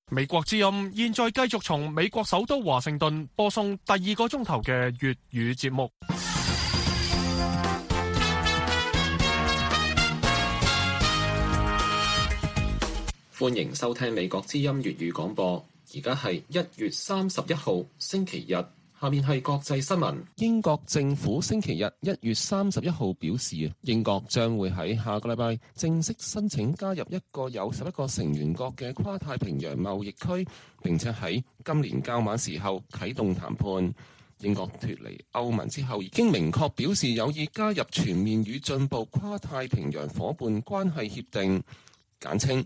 美國之音現在繼續從美國首都華盛頓播送第2個鐘頭嘅粵語節目。 歡迎收聽美國之音粵語廣播。而家係1月31號星期日，下面係國際新聞。英國政府星期日1月31號表示，英國將會喺下個禮拜正式申請加入一個有11個成員國嘅跨太平洋貿易區，並且喺今年較晚時候啟動談判。英國脫離歐盟之後，已經明確表示有意加入全面與進步跨太平洋夥伴關係協定，簡稱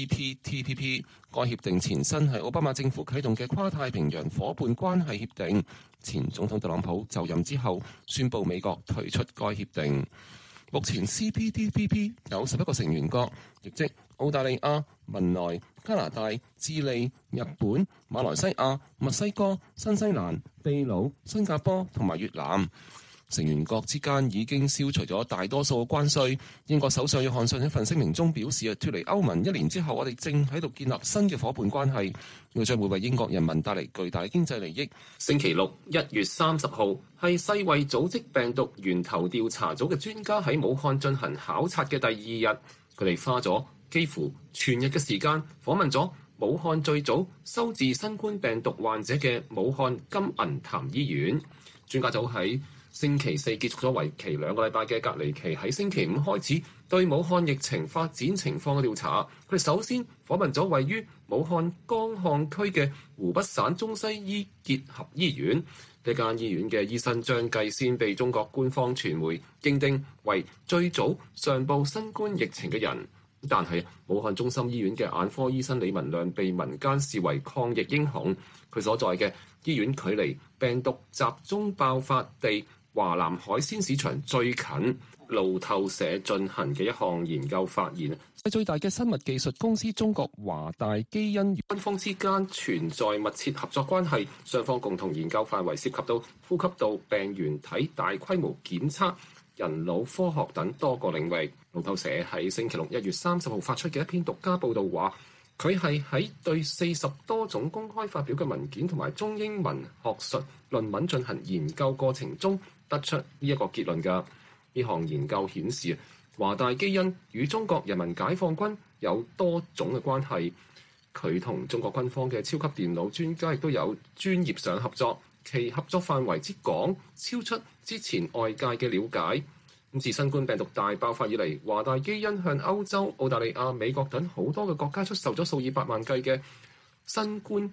CPTPP。 該協定前身係奧巴馬政府啟動嘅跨太平洋夥伴關係協定。前總統特朗普就任之後宣布美國退出該協定。目前 CPTPP 有11個成員國，亦即澳大利亞、文萊、加拿大、智利、日本、馬來西亞、墨西哥、新西蘭、秘魯、新加坡同埋越南。成員國之間已經消除咗大多數嘅關稅。英國首相約翰遜喺一份聲明中表示，脫離歐盟1年之後，我哋正喺度建立新嘅夥伴關係，佢將會為英國人民帶嚟巨大經濟利益。星期六1月30號係世衛組織病毒源頭調查組嘅專家喺武漢進行考察嘅第2日，佢哋花咗幾乎全日嘅時間訪問咗武漢最早收治新冠病毒患者嘅武漢金銀潭醫院。專家組喺星期四結束咗為期2個禮拜嘅隔離期，喺星期五開始對武漢疫情發展情況嘅調查。佢哋首先訪問咗位於武漢江漢區嘅湖北省中西醫結合醫院。呢間醫院嘅醫生張繼先被中國官方傳媒認定為最早上報新冠疫情嘅人，但係武漢中心醫院嘅眼科醫生李文亮被民間視為抗疫英雄。佢所在嘅醫院距離病毒集中爆發地華南海鮮市場最近。路透社進行嘅一項研究發現，最大嘅生物技術公司中國華大基因與軍方之間存在密切合作關係，雙方共同研究範圍涉及到呼吸道病原體大規模檢測、人腦科學等多個領域。路透社喺星期六1月30號發出嘅一篇獨家報導話，佢係喺對40多種公開發表嘅文件同埋中英文學術論文進行研究過程中得出呢一個結論㗎。呢項研究顯示，華大基因與中國人民解放軍有多種嘅關係。佢同中國軍方嘅超級電腦專家亦都有專業上合作，其合作範圍之廣，超出之前外界嘅了解。自新冠病毒大爆發以嚟，華大基因向歐洲、澳大利亞、美國等好多嘅國家出售咗數以百萬計嘅新冠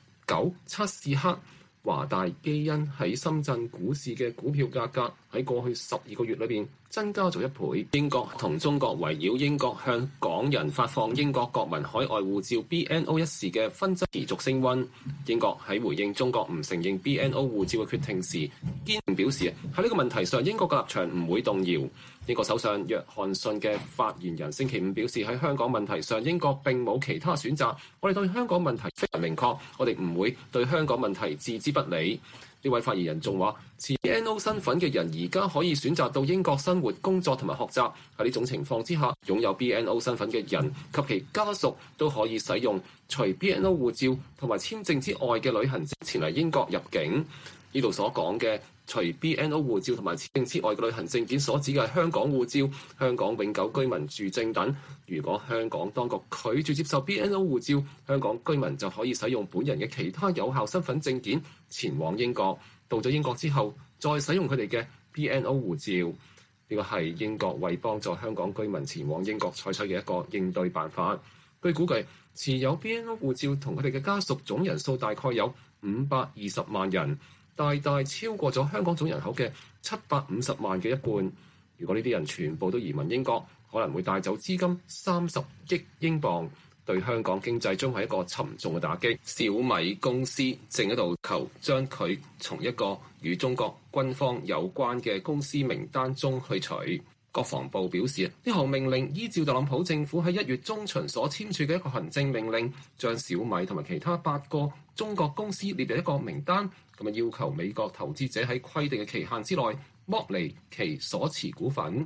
19測試克。華大基因喺深圳股市嘅股票價格喺過去12個月裏邊增加咗1倍。英國同中國圍繞英國向港人發放英國國民海外護照 BNO 一事嘅紛爭持續升溫。英國喺回應中國唔承認 BNO 護照嘅決定時，堅定表示喺呢個問題上英國嘅立場唔會動搖。英國首相約翰遜嘅發言人星期五表示，喺香港問題上英國並冇其他選擇，我哋對香港問題非常明確，我哋唔會對香港問題置之不理。呢位發言人仲話，持 BNO 身份嘅人而家可以選擇到英國生活、工作同埋學習。喺呢種情況之下，擁有 BNO 身份嘅人及其家屬都可以使用除 BNO 護照同埋簽證之外嘅旅行證前嚟英國入境。呢度所講嘅除 BNO 護照同埋簽證之外嘅旅行證件所指嘅係香港護照、香港永久居民住證等。如果香港當局拒絕接受 BNO 護照，香港居民就可以使用本人嘅其他有效身份證件前往英國。到咗英國之後，再使用佢哋嘅 BNO 護照。呢個係英國為幫助香港居民前往英國採取嘅一個應對辦法。據估計，持有 BNO 護照同佢哋嘅家屬總人數大概有520萬人。大大超過咗香港總人口嘅750萬嘅一半。如果呢啲人全部都移民英國，可能會帶走資金30億英鎊，對香港經濟將係一個沉重嘅打擊。小米公司正喺度求將佢從一個與中國軍方有關嘅公司名單中去除。國防部表示，呢項命令依照特朗普政府喺1月中旬所簽署嘅一個行政命令，將小米同埋其他8個中國公司列入一個名單，咁啊要求美國投資者喺規定嘅期限之內剝離其所持股份。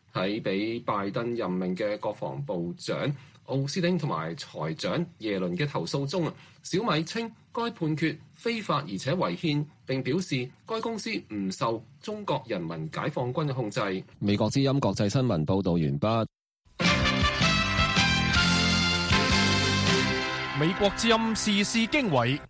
喺俾拜登任命嘅國防部長奧斯汀同埋財長耶倫嘅投訴中，小米稱該判決非法而且違憲，並表示該公司唔受中國人民解放軍嘅控制。美國之音國際新聞報導完畢。 美國之音時事經緯，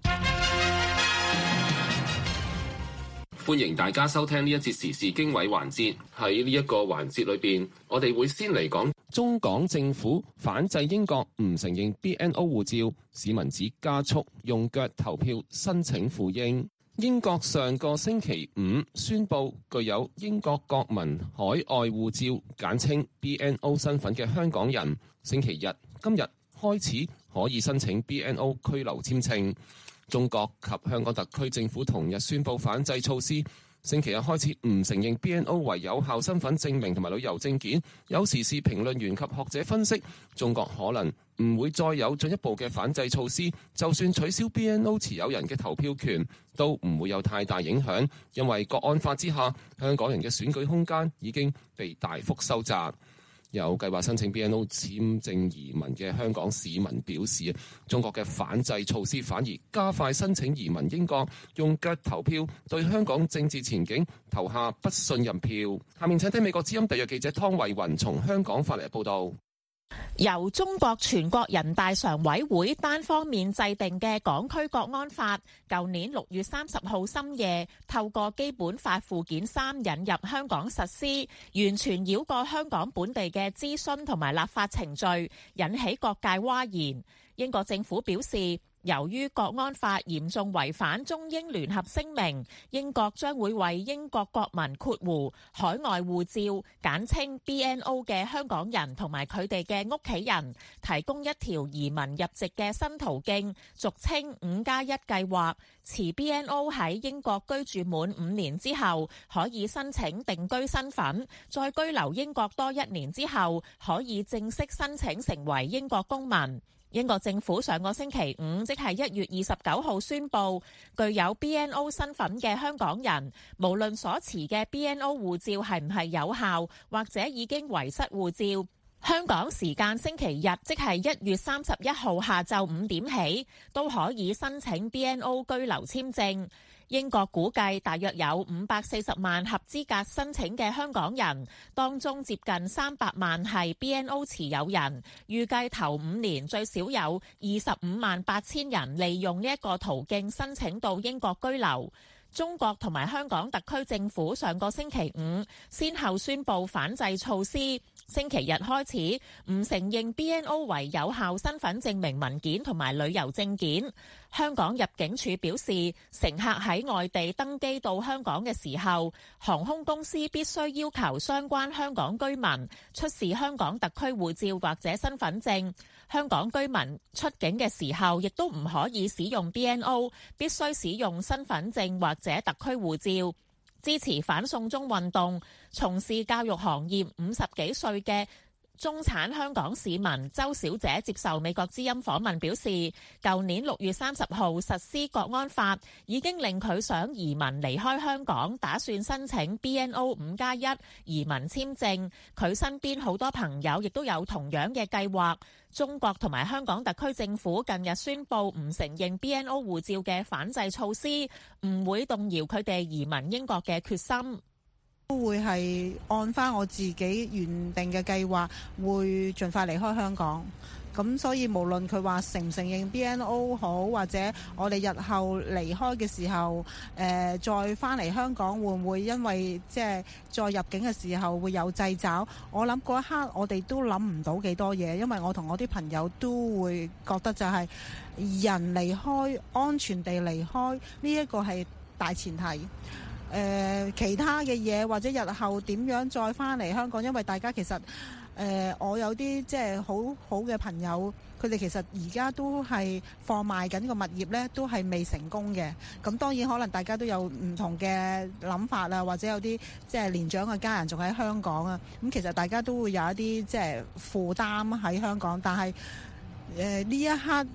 歡迎大家收聽呢一節時事經緯環節。喺呢一個環節裏邊，我哋會先嚟講中港政府反制英國唔承認 BNO 護照，市民指加速用腳投票申請赴英。英國上個星期五宣布，具有英國國民海外護照簡稱 BNO 身份嘅香港人，星期日今日開始可以申請 BNO 居留簽證。中國及香港特區政府同日宣布反制措施，星期日開始唔承認 BNO 為有效身份證明同埋旅遊證件。有時事評論員及學者分析，中國可能唔會再有進一步嘅反制措施，就算取消 BNO 持有人嘅投票權，都唔會有太大影響，因為國安法之下，香港人嘅選舉空間已經被大幅收窄。有計劃申請 BNO 簽證移民嘅香港市民表示，中國嘅反制措施反而加快申請移民英國，用腳投票對香港政治前景投下不信任票。下面請聽美國之音特約記者湯慧雲從香港發嚟嘅報道。 由中國全國人大常委會單方面制定嘅港區國安法，舊年6月30號深夜透過基本法附件3引入香港實施，完全繞過香港本地嘅諮詢同埋立法程序，引起各界譁然。英國政府表示，由於國安法嚴重違反中英聯合聲明，英國將會為英國國民（海外護照簡稱 BNO） 嘅香港人同埋佢哋嘅屋企人提供一條移民入籍嘅新途徑，俗稱5+1計劃。持 BNO 喺英國居住滿5年之後，可以申請定居身份，再居留英國多1年之後，可以正式申請成為英國公民。英國政府上個星期五，即係1月29號宣布，具有 BNO 身份嘅香港人，無論所持嘅 BNO 護照係唔係有效，或者已經遺失護照，香港時間星期日，即係1月31號下晝5點起，都可以申請 BNO 居留簽證。英國估計大約有540萬合資格申請嘅香港人，當中接近300萬係 BNO 持有人，預計頭5年最少有25萬8千人利用呢一個途徑申請到英國居留。中國同埋香港特區政府上個星期五先後宣布反制措施，星期日開始唔承認 BNO 為有效身份證明文件同埋旅遊證件。香港入境處表示，乘客喺外地登機到香港嘅時候，航空公司必須要求相關香港居民出示香港特區護照或者身份證。香港居民出境嘅時候，亦都唔可以使用 BNO， 必須使用身份證或者特區護照。支持反送中運動、從事教育行業50幾歲嘅中產香港市民周小姐接受美國之音訪問表示，舊年6月30號實施國安法已經令佢想移民離開香港，打算申請 BNO 5+1移民簽證。佢身邊好多朋友亦都有同樣嘅計劃。中國同埋香港特區政府近日宣布唔承認 BNO 護照嘅反制措施，唔會動搖佢哋移民英國嘅決心。 都會係按翻我自己原定嘅計劃，會盡快離開香港。咁所以無論佢話承唔承認 BNO 好，或者我哋日後離開嘅時候，再翻嚟香港會唔會因為即係再入境嘅時候會有掣肘？我諗嗰一刻我哋都諗唔到幾多嘢，因為我同我啲朋友都會覺得就係人離開，安全地離開呢一個係大前提。其他嘅嘢或者日後點樣再翻嚟香港，因為大家其實我有啲即係好好嘅朋友，佢哋其實而家都係放賣緊個物業呢，都係未成功嘅。咁當然可能大家都有唔同嘅諗法啦，或者有啲即係年長嘅家人仲喺香港啊。咁其實大家都會有一啲即係負擔喺香港，但係呢一刻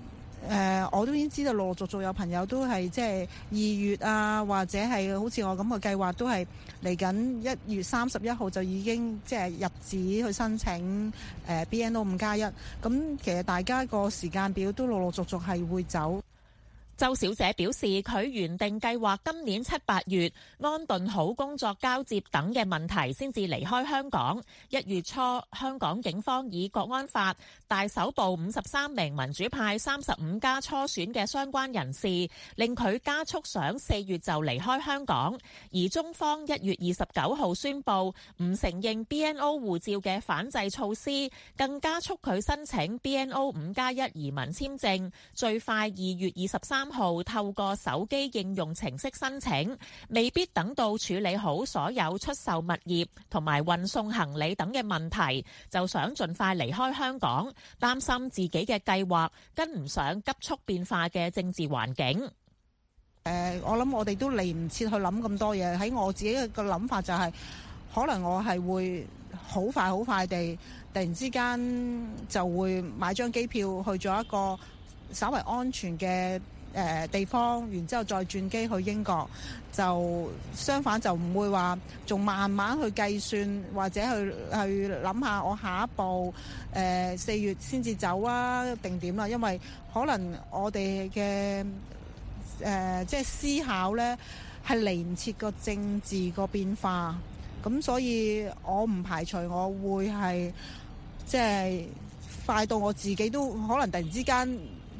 我都已經知道陸陸續續有朋友都係即係2月啊，或者係好似我咁嘅計劃，都係嚟緊1月31號就已經即係入紙去申請BNO 5+1。咁其實大家個時間表都陸陸續續係會走。 周小姐表示，佢原定計劃今年7、8月安頓好工作交接等嘅問題先至離開香港。1月初，香港警方以國安法大搜捕53名民主派35家初選嘅相關人士，令佢加速想4月就離開香港。而中方1月29號宣布唔承認 BNO 護照嘅反制措施，更加速佢申請 BNO 5+1移民簽證，最快2月23號透過手機應用程式申請，未必等到處理好所有出售物業同埋運送行李等嘅問題，就想盡快離開香港，擔心自己嘅計劃跟唔上急速變化嘅政治環境。 我諗我哋都嚟唔切去諗咁多嘢，喺我自己嘅諗法就係，可能我係會好快地突然之間就會買張機票去咗一個稍為安全嘅地方，然之後再轉機去英國，就相反就唔會話仲慢慢去計算或者去諗下我下一步4月先至走啊定點啦，因為可能我哋嘅即係思考呢係嚟唔切個政治個變化，咁所以我唔排除我會係即係快到我自己都可能突然之間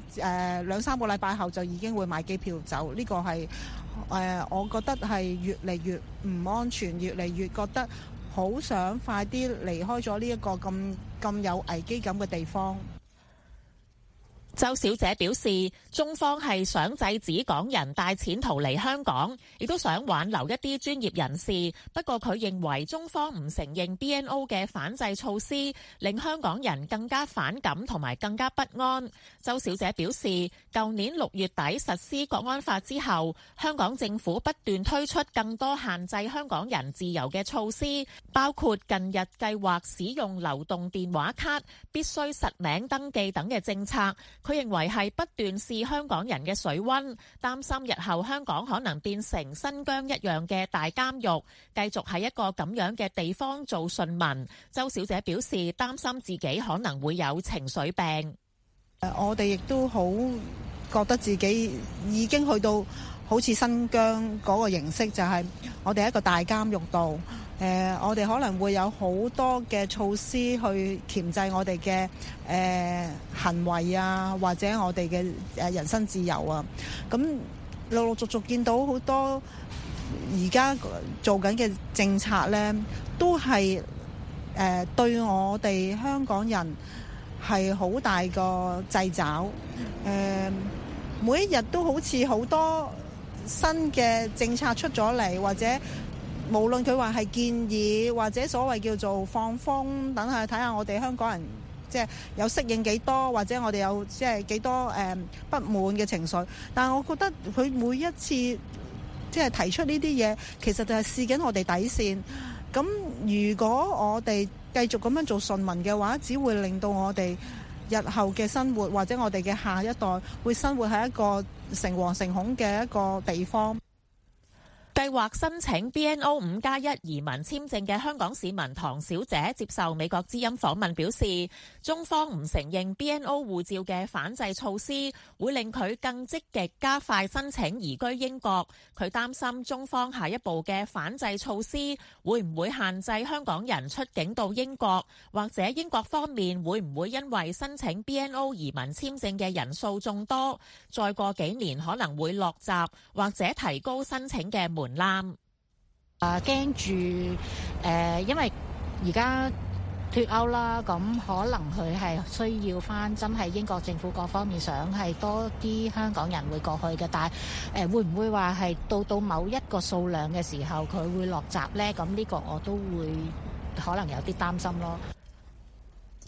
2-3個禮拜後就已經會買機票走，呢個係我覺得係越嚟越唔安全，越嚟越覺得好想快啲離開咗呢一個咁有危機感嘅地方。 周小姐表示，中方係想制止港人帶錢逃離香港，亦都想挽留一啲專業人士。不過佢認為中方唔承認 BNO 嘅反制措施，令香港人更加反感同埋更加不安。周小姐表示，舊年6月底實施國安法之後，香港政府不斷推出更多限制香港人自由嘅措施，包括近日計劃使用流動電話卡、必須實名登記等嘅政策。佢認為係不斷試香港人嘅水溫，擔心日後香港可能變成新疆一樣嘅大監獄，繼續喺一個咁樣嘅地方做順民。周小姐表示擔心自己可能會有情緒病。 我哋亦都好覺得自己已經去到好似新疆嗰個形式，就係我哋一個大監獄度。我哋可能會有好多嘅措施去鉗制我哋嘅行為啊，或者我哋嘅人身自由啊。咁陸陸續續見到好多而家做緊嘅政策呢，都係對我哋香港人係好大個掣肘。每一日都好似好多新嘅政策出咗嚟，或者無論佢話係建議或者所謂叫做放風，等下睇下我哋香港人即係有適應幾多，或者我哋有即係幾多不滿嘅情緒。但係我覺得佢每一次即係提出呢啲嘢，其實就係試緊我哋底線。咁如果我哋繼續咁樣做順民嘅話，只會令到我哋日後嘅生活，或者我哋嘅下一代會生活喺一個誠惶誠恐嘅一個地方。 計劃申請 BNO 5+1移民簽證嘅香港市民唐小姐接受美國之音訪問表示，中方唔承認 BNO 護照嘅反制措施，會令佢更積極加快申請移居英國。佢擔心中方下一步嘅反制措施會唔會限制香港人出境到英國，或者英國方面會唔會因為申請 BNO 移民簽證嘅人數眾多，再過幾年可能會落閘，或者提高申請嘅門檻。 驚住因為而家脫歐啦，咁可能佢係需要翻真係英國政府各方面想係多啲香港人會過去嘅，但係會唔會話係到某一個數量嘅時候佢會落閘呢？咁呢個我都會可能有啲擔心咯。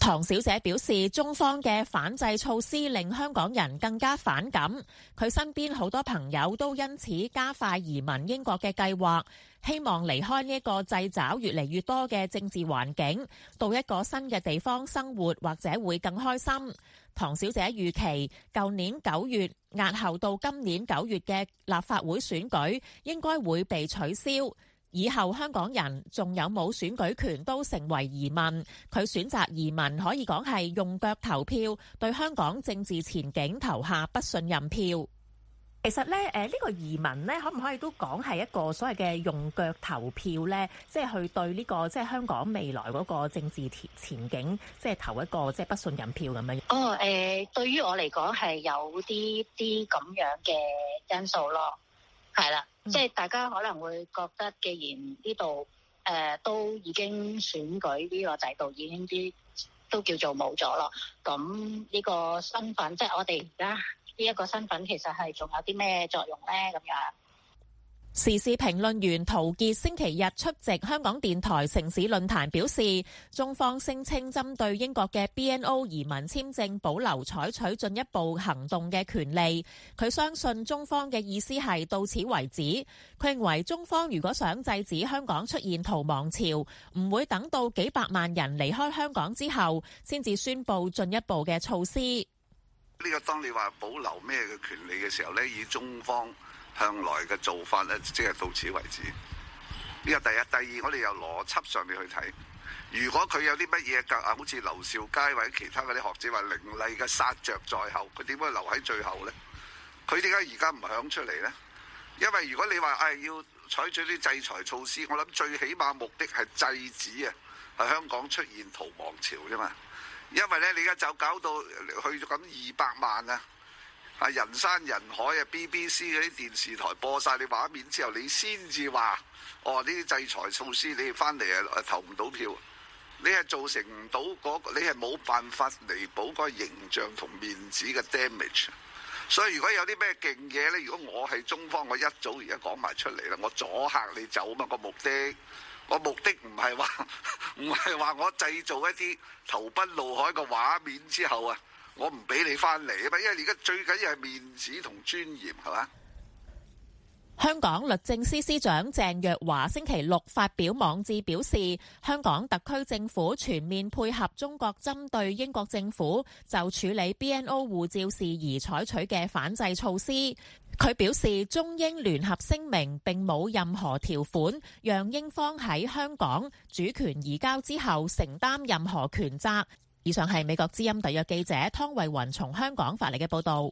唐小姐表示，中方嘅反制措施令香港人更加反感，佢身邊好多朋友都因此加快移民英國嘅計劃，希望離開呢一個掣肘越嚟越多嘅政治環境，到一個新嘅地方生活，或者會更開心。唐小姐預期舊年9月押後到今年9月嘅立法會選舉應該會被取消。以後香港人仲有冇選舉權都成為疑問，佢選擇移民可以講係用腳投票，對香港政治前景投下不信任票。 其實咧，呢個移民咧，可唔可以都講係一個所謂嘅用腳投票咧？即係去對呢個即係香港未來嗰個政治前景，即係投一個即係不信任票咁樣。 對於我嚟講係有啲咁樣嘅因素咯，係啦。即係大家可能會覺得，既然呢度都已經選舉呢個制度已經都叫做冇咗咯，咁呢個身份，即係我哋而家呢一個身份，其實係仲有啲咩作用咧？咁樣。 時事評論員陶傑星期日出席香港電台城市論壇表示，中方聲稱針對英國嘅 BNO 移民簽證保留採取進一步行動嘅權利。佢相信中方嘅意思係到此為止。佢認為中方如果想制止香港出現逃亡潮，唔會等到幾百萬人離開香港之後先至宣布進一步嘅措施。 呢個當你話保留咩嘅權利嘅時候呢，以中方向來嘅做法咧，即係到此為止。呢個第一，第二，我哋由邏輯上面去睇，如果佢有啲乜嘢好似劉兆佳或者其他嗰啲學者話凌厲嘅殺着在後，佢點解留喺最後呢？佢點解而家唔響出嚟呢？因為如果你話要採取啲制裁措施，我諗最起碼目的係制止係香港出現逃亡潮啫嘛。因為咧，你而家就搞到去咗咁200萬人山人海BBC 嗰啲電視台播晒你畫面之後，你先至話呢啲制裁措施你翻嚟投唔到票，你係造成唔到你係冇辦法彌補個形象同面子嘅 damage。所以如果有啲咩勁嘢咧，如果我係中方，我一早而家講埋出嚟啦，我阻嚇你走嘛。個目的唔係話我製造一啲投奔怒海嘅畫面之後我唔俾你翻嚟啊嘛，因為而家最緊要係面子同尊嚴，係嘛？ 香港律政司司長鄭若驊星期六發表網誌表示，香港特區政府全面配合中國針對英國政府就處理 BNO 護照事宜採取嘅反制措施。佢表示，中英聯合聲明並冇任何條款讓英方喺香港主權移交之後承擔任何權責。以上係美國之音特約記者湯慧雲從香港發嚟嘅報道。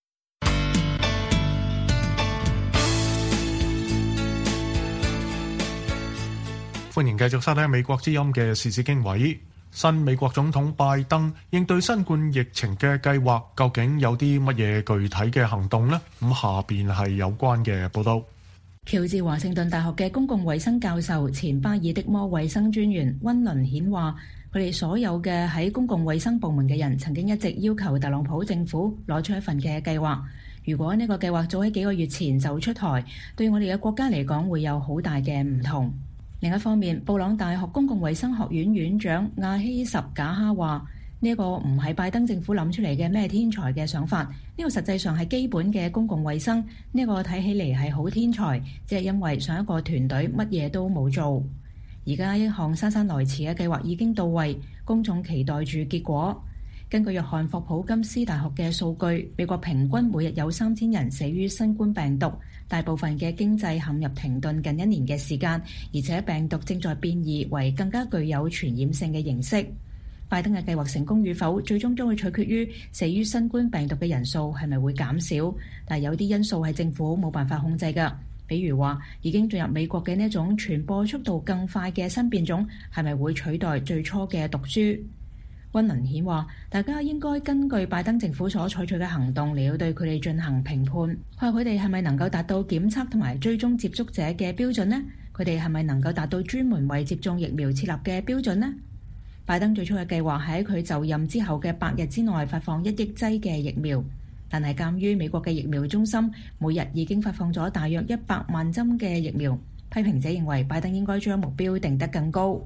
歡迎繼續收聽美國之音嘅時事經緯。新美國總統拜登應對新冠疫情嘅計劃，究竟有啲乜嘢具體嘅行動呢？咁下邊係有關嘅報道。 喬治華盛頓大學嘅公共衛生教授、前巴爾的摩衛生專員溫倫顯話，佢哋所有嘅喺公共衛生部門嘅人曾經一直要求特朗普政府攞出一份嘅計劃。如果呢個計劃早喺幾個月前就出台，對我哋嘅國家嚟講會有好大嘅唔同。另一方面，布朗大學公共衛生學院院長亞希什賈哈話，呢個唔係拜登政府諗出嚟嘅咩天才嘅想法，呢個實際上係基本嘅公共衛生，呢個睇起嚟係好天才，只係因為上一個團隊乜嘢都冇做。而家一項姍姍來遲嘅計劃已經到位，公眾期待住結果。根據約翰霍普金斯大學嘅數據，美國平均每日有3000人死於新冠病毒，大部分嘅經濟陷入停頓近1年嘅時間，而且病毒正在變異為更加具有傳染性嘅形式。拜登嘅計劃成功與否，最終將會取決於死於新冠病毒嘅人數係咪會減少，但有啲因素係政府冇辦法控制㗎，比如話已經進入美國嘅呢種傳播速度更快嘅新變種係咪會取代最初嘅毒株。溫倫顯話，大家應該根據拜登政府所採取嘅行動嚟到對佢哋進行評判，佢話佢哋係咪能夠達到檢測同埋追蹤接觸者嘅標準呢？佢哋係咪能夠達到專門為接種疫苗設立嘅標準呢？拜登最初嘅計劃係喺佢就任之後嘅100日之內發放1億劑嘅疫苗，但係鑑於美國嘅疫苗中心每日已經發放咗大約100萬針嘅疫苗，批評者認為拜登應該將目標定得更高。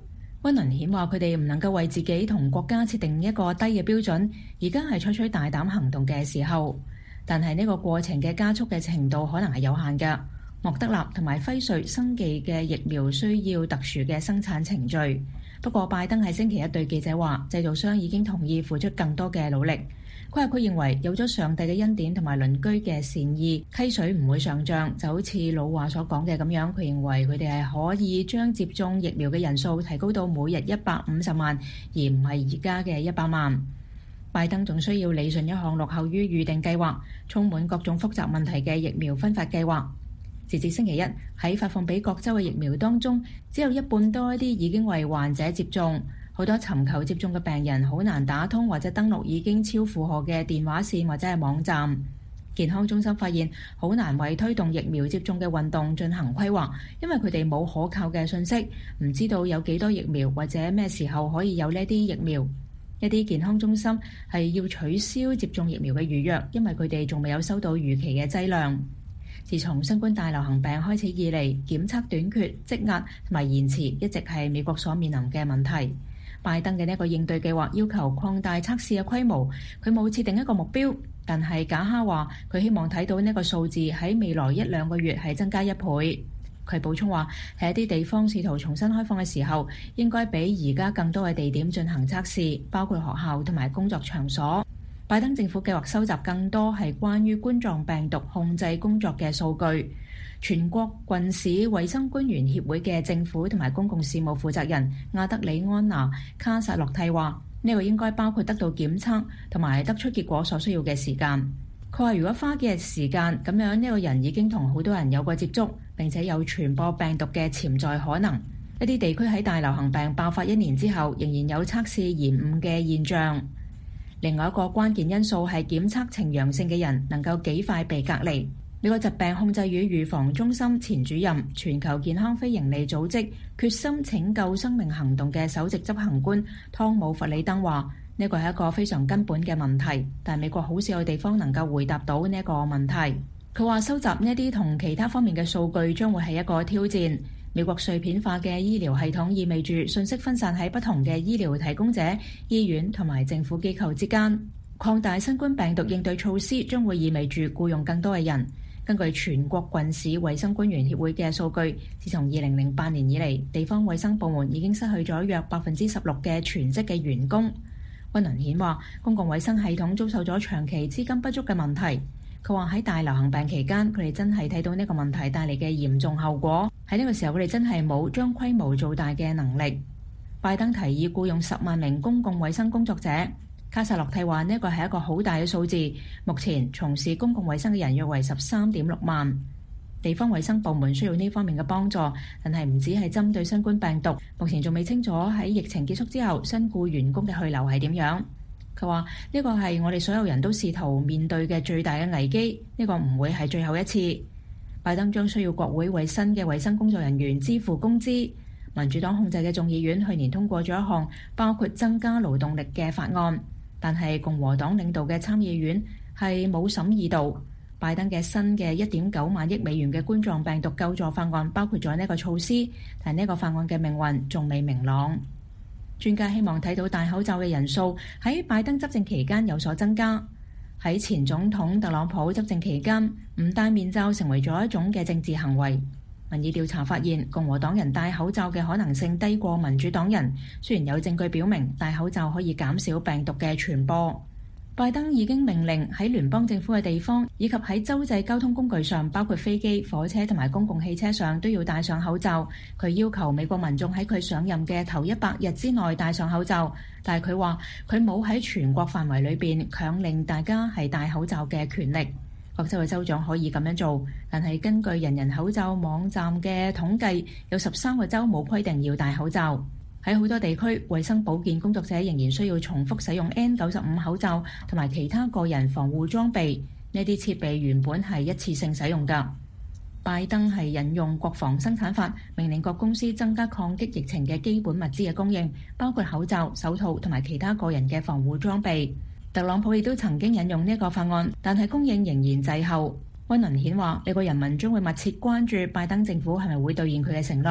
溫倫顯話：佢哋唔能夠為自己同國家設定一個低嘅標準，而家係採取大膽行動嘅時候。但係呢個過程嘅加速嘅程度可能係有限嘅。莫德納同埋輝瑞生技嘅疫苗需要特殊嘅生產程序。不過拜登喺星期一對記者話，製造商已經同意付出更多嘅努力。佢認為有咗上帝嘅恩典同埋鄰居嘅善意，溪水唔會上漲，就好似老話所講嘅咁樣。佢認為佢哋係可以將接種疫苗嘅人數提高到每日150萬，而唔係而家嘅100萬。拜登仲需要理順一項落後於預定計劃、充滿各種複雜問題嘅疫苗分發計劃。截至星期一，喺發放俾各州嘅疫苗當中，只有一半多一啲已經為患者接種。好多尋求接種嘅病人好難打通或者登錄已經超負荷嘅電話線或者係網站。健康中心發現好難為推動疫苗接種嘅運動進行規劃，因為佢哋冇可靠嘅信息，唔知道有幾多疫苗或者咩時候可以有呢啲疫苗。一啲健康中心係要取消接種疫苗嘅預約，因為佢哋仲未有收到預期嘅劑量。自從新冠大流行病開始以嚟，檢測短缺、積壓同埋延遲一直係美國所面臨嘅問題。拜登嘅呢個應對計劃要求擴大測試嘅規模，佢冇設定一個目標，但係賈哈話佢希望睇到呢個數字喺未來1-2個月係增加1倍。佢補充話喺一啲地方試圖重新開放嘅時候，應該比而家更多嘅地點進行測試，包括學校同埋工作場所。拜登政府計劃收集更多係關於冠狀病毒控制工作嘅數據。全國郡市衛生官員協會嘅政府同埋公共事務負責人亞德里安娜卡薩洛蒂話：呢個應該包括得到檢測同埋得出結果所需要嘅時間。佢話：如果花幾日時間咁樣，呢個人已經同好多人有過接觸，並且有傳播病毒嘅潛在可能。一啲地區喺大流行病爆發1年之後，仍然有測試延誤嘅現象。另外一個關鍵因素係檢測呈陽性嘅人能夠幾快被隔離。美國疾病控制與預防中心前主任、全球健康非營利組織決心拯救生命行動嘅首席執行官湯姆弗里登話：呢個係一個非常根本嘅問題，但美國好少有地方能夠回答到呢個問題。佢話收集呢啲同其他方面嘅數據將會係一個挑戰。美國碎片化嘅醫療系統意味住信息分散喺不同嘅醫療提供者、醫院同埋政府機構之間。擴大新冠病毒應對措施將會意味住僱用更多嘅人。根據全國郡市衛生官員協會嘅數據，自從2008年以嚟，地方衛生部門已經失去咗約16%嘅全職嘅員工。溫倫顯話，公共衛生系統遭受咗長期資金不足嘅問題。佢話喺大流行病期間，佢哋真係睇到呢個問題帶嚟嘅嚴重後果。喺呢個時候，佢哋真係冇將規模做大嘅能力。拜登提議僱用10萬名公共衛生工作者。卡薩洛蒂話呢個係一個好大嘅數字。目前從事公共衛生嘅人約為13.6萬。地方衛生部門需要呢方面嘅幫助，但係唔止係針對新冠病毒。目前仲未清楚喺疫情結束之後，新僱員工嘅去留係點樣。佢話呢個係我哋所有人都試圖面對嘅最大嘅危機。呢個唔會係最後一次。拜登將需要國會為新嘅衛生工作人員支付工資。民主黨控制嘅眾議院去年通過咗一項包括增加勞動力嘅法案。但係共和黨領導嘅參議院係冇審議到。拜登嘅新嘅1.9萬億美元嘅冠狀病毒救助法案包括咗呢個措施，但呢個法案嘅命運仲未明朗。專家希望睇到戴口罩嘅人數喺拜登執政期間有所增加。喺前總統特朗普執政期間，唔戴面罩成為咗一種嘅政治行為。民意調查發現，共和黨人戴口罩嘅可能性低過民主黨人。雖然有證據表明戴口罩可以減少病毒嘅傳播。拜登已經命令喺聯邦政府嘅地方以及喺州際交通工具上，包括飛機、火車同埋公共汽車上都要戴上口罩。佢要求美國民眾喺佢上任嘅頭100日之內戴上口罩，但係佢話佢冇喺全國範圍裏邊強令大家係戴口罩嘅權力。各州嘅州長可以咁樣做，但係根據人人口罩網站嘅統計，有13個州冇規定要戴口罩。喺好多地區，衛生保健工作者仍然需要重複使用 N95 口罩同埋其他個人防護裝備。呢啲設備原本係一次性使用㗎。拜登係引用國防生產法，命令各公司增加抗擊疫情嘅基本物資嘅供應，包括口罩、手套同埋其他個人嘅防護裝備。特朗普亦都曾經引用呢個法案，但係供應仍然滯後。溫倫顯話，美國人民將會密切關注拜登政府係咪會兌現佢嘅承諾。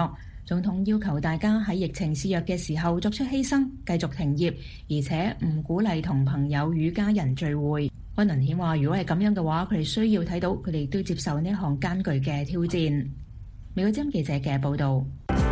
總統要求大家喺疫情肆虐嘅時候作出犧牲，繼續停業，而且唔鼓勵同朋友與家人聚會。溫倫顯話，如果係咁樣嘅話，佢哋需要睇到佢哋都接受呢一項艱巨嘅挑戰。美國之音記者嘅報導。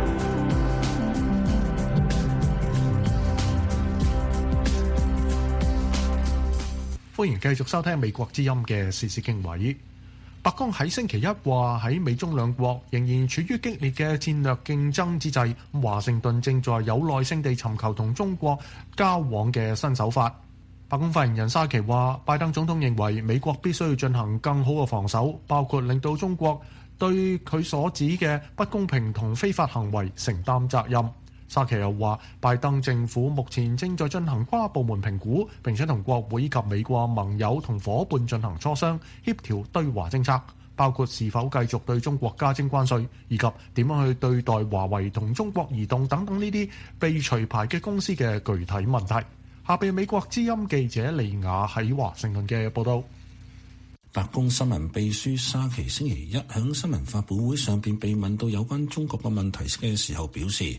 歡迎繼續收聽美國之音嘅時事經緯。白宮喺星期一話，喺美中兩國仍然處於激烈嘅戰略競爭之際，華盛頓正在有耐性地尋求同中國交往嘅新手法。白宮發言人沙奇話，拜登總統認為美國必須要進行更好嘅防守，包括令到中國對佢所指嘅不公平同非法行為承擔責任。沙奇又話，拜登政府目前正在進行跨部門評估，並且同國會及美國盟友同夥伴進行磋商，協調對華政策，包括是否繼續對中國加徵關稅，以及點樣去對待華為同中國移動等等呢啲被除牌嘅公司嘅具體問題。下邊美國之音記者利亞喺華盛頓嘅報導。 白宮新聞秘書沙奇星期一喺新聞發佈會上邊被問到有關中國嘅問題嘅時候表示，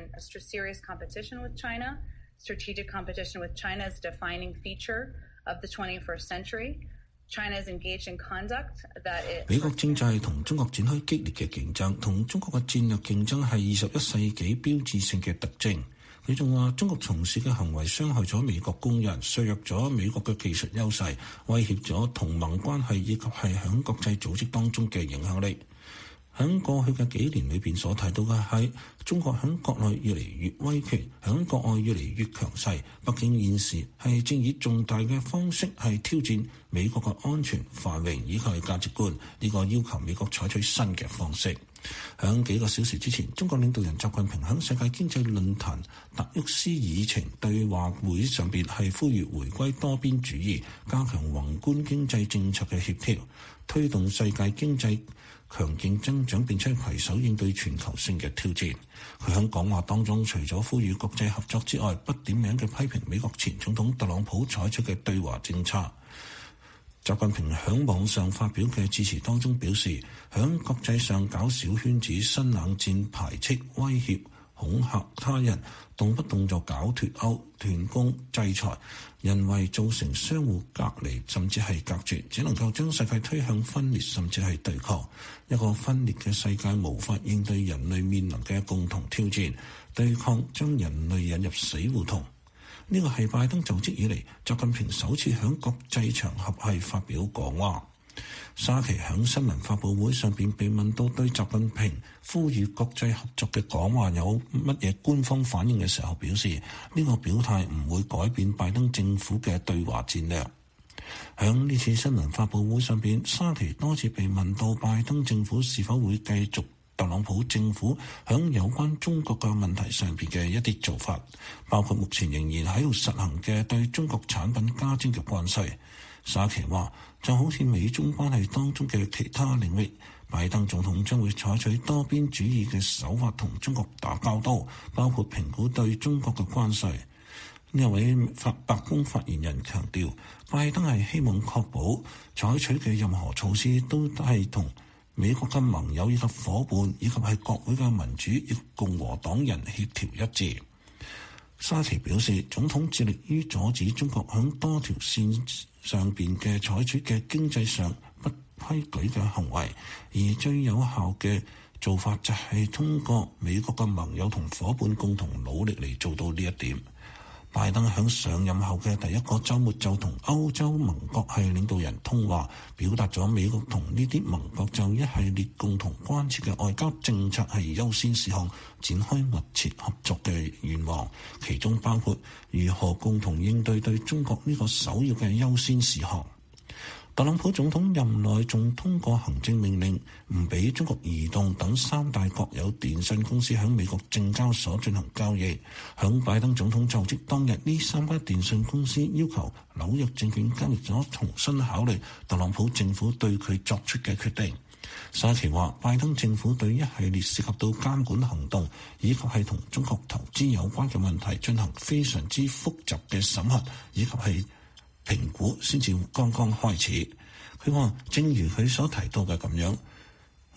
美國正在同中國展開激烈嘅競爭，同中國嘅戰略競爭係21世紀標誌性嘅特徵。佢仲話，中國從事嘅行為傷害咗美國工人，削弱咗美國嘅技術優勢，威脅咗同盟關係以及係喺國際組織當中嘅影響力。喺過去嘅幾年裏邊所睇到嘅係中國喺國內越嚟越威權，喺國外越嚟越強勢。北京現時係正以重大嘅方式係挑戰美國嘅安全、繁榮以及係價值觀，呢個要求美國採取新嘅方式。喺幾個小時之前，中國領導人習近平喺世界經濟論壇達沃斯議程對話會上邊係呼籲回歸多邊主義，加強宏觀經濟政策嘅協調，推動世界經濟強勁增長，並且攜手應對全球性嘅挑戰。佢喺講話當中，除咗呼籲國際合作之外，不點名嘅批評美國前總統特朗普採取嘅對華政策。習近平喺網上發表嘅致辭當中表示，喺國際上搞小圈子、新冷戰、排斥、威脅、恐嚇他人，動不動就搞脫歐、斷供、制裁，人為造成相互隔離，甚至係隔絕，只能夠將世界推向分裂，甚至係對抗。一個分裂嘅世界無法應對人類面臨嘅共同挑戰，對抗將人類引入死胡同。呢個係拜登就職以嚟習近平首次喺國際場合係發表講話。沙奇喺新聞發佈會上邊被問到對習近平呼籲國際合作嘅講話有乜嘢官方反應嘅時候，表示呢個表態唔會改變拜登政府嘅對華戰略。喺呢次新聞發佈會上邊，沙奇多次被問到拜登政府是否會繼續特朗普政府喺有關中國嘅問題上邊嘅一啲做法，包括目前仍然喺度實行嘅對中國產品加徵嘅關稅。沙奇話，就好似美中關係當中嘅其他領域，拜登總統將會採取多邊主義嘅手法同中國打交道，包括評估對中國嘅關稅。呢位白宮發言人強調，拜登係希望確保採取嘅任何措施都係同美國嘅盟友以及夥伴以及係國會嘅民主與共和黨人協調一致。沙奇表示，總統致力於阻止中國響多條線上邊嘅採取嘅經濟上不規矩嘅行為，而最有效嘅做法就係通過美國嘅盟友同夥伴共同努力嚟做到呢一點。拜登喺上任後嘅第一個週末就同歐洲盟國系領導人通話，表達咗美國同呢啲盟國就一系列共同關切嘅外交政策係優先事項展開密切合作嘅願望，其中包括如何共同應對對中國呢個首要嘅優先事項。特朗普總統任內仲通過行政命令，唔俾中國移動等三大國有電信公司喺美國證交所進行交易。響拜登總統就職當日，呢三家電信公司要求紐約證券交易所重新考慮特朗普政府對佢作出嘅決定。沙奇話，拜登政府對一系列涉及到監管行動以及係同中國投資有關嘅問題進行非常之複雜嘅審核以及係評估先至剛剛開始。佢話，正如佢所提到嘅咁樣，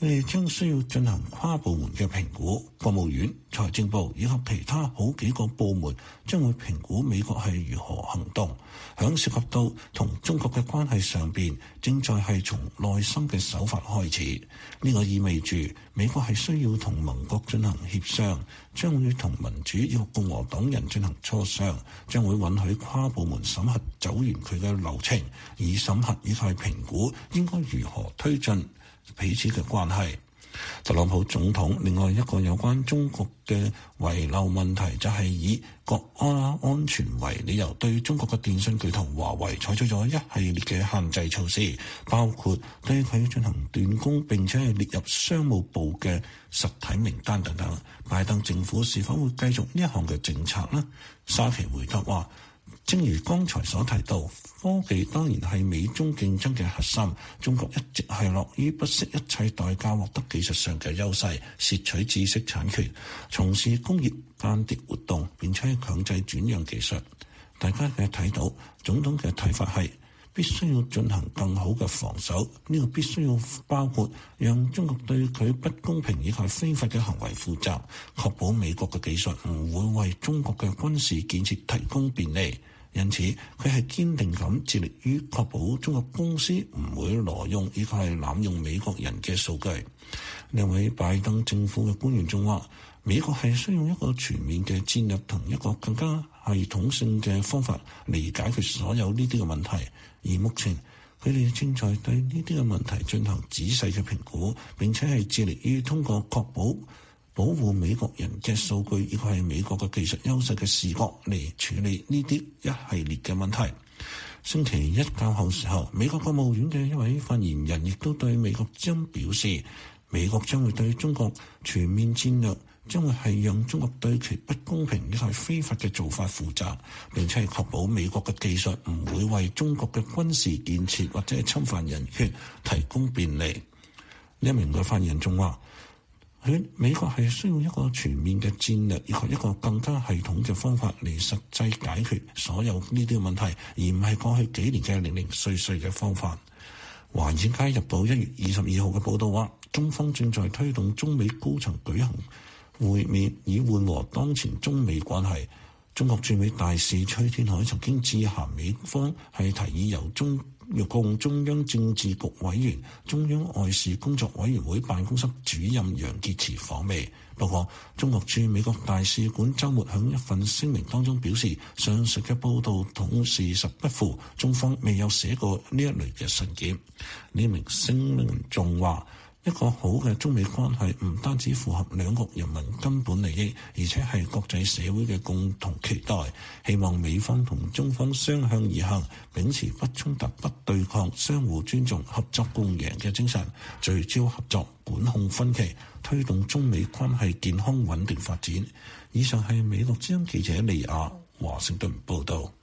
佢哋將需要進行跨部門嘅評估，國務院、財政部以及其他好幾個部門將會評估美國係如何行動。響涉及到同中國嘅關係上邊，正在係從內心嘅手法開始。呢個意味住美國係需要同盟國進行協商，將會同民主與共和黨人進行磋商，將會允許跨部門審核走完佢嘅流程，以審核以及評估應該如何推進彼此嘅關係。特朗普總統另外一個有關中國嘅遺漏問題，就係以國家安全為理由，對中國嘅電信巨頭華為採取咗一系列嘅限制措施，包括對佢進行斷供，並且係列入商務部嘅實體名單等等。拜登政府是否會繼續呢一項嘅政策呢？沙奇回答話，正如剛才所提到，科技當然係美中競爭嘅核心。中國一直係樂於不惜一切代價獲得技術上嘅優勢，竊取知識產權，從事工業間諜活動，並且強制轉讓技術。大家嘅睇到，總統嘅睇法係必須要進行更好嘅防守。呢個必須要包括讓中國對佢不公平以及非法嘅行為負責，確保美國嘅技術唔會為中國嘅軍事建設提供便利。因此，佢係堅定咁致力於確保中國公司唔會挪用以及係濫用美國人嘅數據。另一位拜登政府嘅官員仲話，美國係需要一個全面嘅戰略同一個更加系統性嘅方法嚟解決所有呢啲嘅問題。而目前佢哋正在對呢啲嘅問題進行仔細嘅評估，並且係致力於通過確保護美國人嘅數據，以及係美國嘅技術優勢嘅視角嚟處理呢啲一系列嘅問題。星期一較後時候，美國國務院嘅一位發言人亦都對美國之音表示，美國將會對中國全面戰略，將會係讓中國對其不公平以及非法嘅做法負責，並且係確保美國嘅技術唔會為中國嘅軍事建設或者係侵犯人權提供便利。呢一名嘅發言人仲話，美國係需要一個全面嘅戰略，以及一個更加系統嘅方法嚟實際解決所有呢啲嘅問題，而唔係過去幾年嘅零零碎碎嘅方法。華爾街日報1月22號嘅報導話，中方正在推動中美高層舉行會面，以緩和當前中美關係。中國駐美大使崔天凱曾經致函美方，係提議由中共中央政治局委員、中央外事工作委員會辦公室主任楊潔篪訪美。不過，中國駐美國大使館週末喺一份聲明當中表示，上述嘅報導同事實不符，中方未有寫過呢一類嘅信件。呢名聲明仲話，一個好嘅中美關係唔單止符合兩國人民根本利益，而且係國際社會嘅共同期待。希望美方同中方相向而行，秉持不衝突、不對抗、相互尊重、合作共贏嘅精神，聚焦合作，管控分歧，推動中美關係健康穩定發展。以上係美國之音記者利亞華盛頓報導。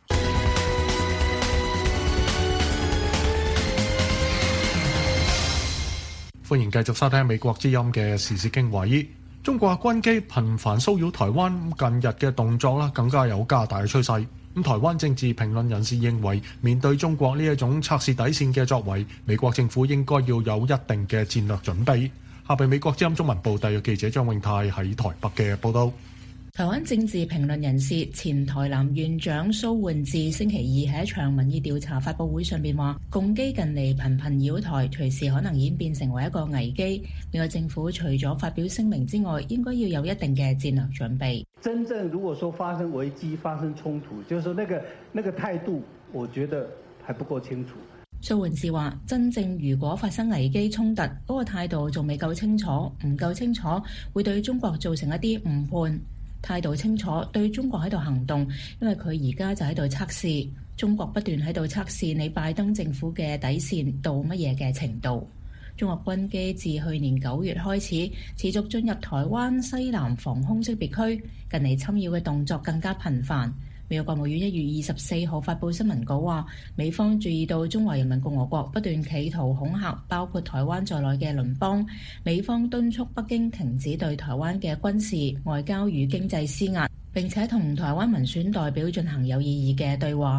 歡迎繼續收聽美國之音嘅時事經緯。中國軍機頻繁騷擾台灣，近日嘅動作更加有加大嘅趨勢。台灣政治評論人士認為，面對中國呢一種測試底線嘅作為，美國政府應該要有一定嘅戰略準備。下邊美國之音中文部特約記者張永泰喺台北嘅報道。 台灣政治評論人士前台南縣長蘇煥智星期二喺一場民意調查發佈會上邊話，共機近嚟頻頻擾台，隨時可能演變成為一個危機。美國政府除咗發表聲明之外，應該要有一定嘅戰略準備。 真正如果說發生危機、發生衝突，就是說那個態度，我覺得還不夠清楚。 蘇煥智話，真正如果發生危機衝突，嗰個態度仲未夠清楚，唔夠清楚，會對中國造成一啲誤判。態度清楚，對中國喺度行動，因為佢而家就喺度測試，中國不斷喺度測試你拜登政府嘅底線到乜嘢嘅程度。中國軍機自去年9月開始持續進入台灣西南防空識別區，近嚟侵擾嘅動作更加頻繁。美國國務院1月24號發佈新聞稿話，美方注意到中華人民共和國不斷企圖恐嚇包括台灣在內嘅鄰邦，美方敦促北京停止對台灣嘅軍事、外交與經濟施壓，並且同台灣民選代表進行有意義嘅對話。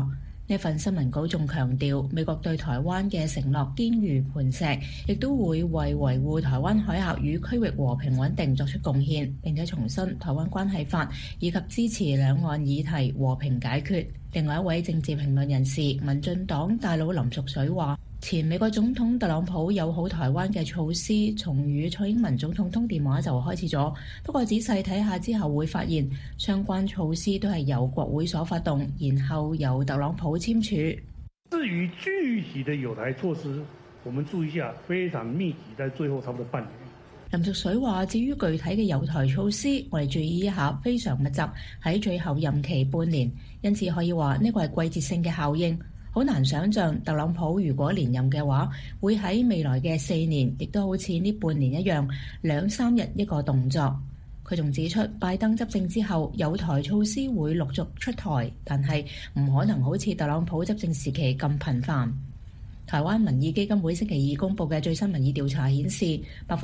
呢份新聞稿仲強調，美國對台灣嘅承諾堅如磐石，亦都會為維護台灣海峽與區域和平穩定作出貢獻，並且重申台灣關係法以及支持兩岸議題和平解決。另外一位政治評論人士、民進黨大佬林淑水話，前美國總統特朗普友好台灣嘅措施，從與蔡英文總統通電話就開始咗。不過仔細睇下之後會發現，相關措施都係由國會所發動，然後由特朗普簽署。 至於具體的友台措施，我們注意一下，非常密集，在最後差不多半年。 林淑水話，至於具體嘅友台措施，我哋注意一下，非常密集，喺最後任期半年，因此可以話呢個係季節性嘅效應。好難想像特朗普如果連任嘅話，會喺未來嘅4年，亦都好似呢半年一樣，2-3日一個動作。佢仲指出，拜登執政之後，友台措施會陸續出台，但係唔可能好似特朗普執政時期咁頻繁。台灣民意基金會星期二公佈嘅最新民意調查顯示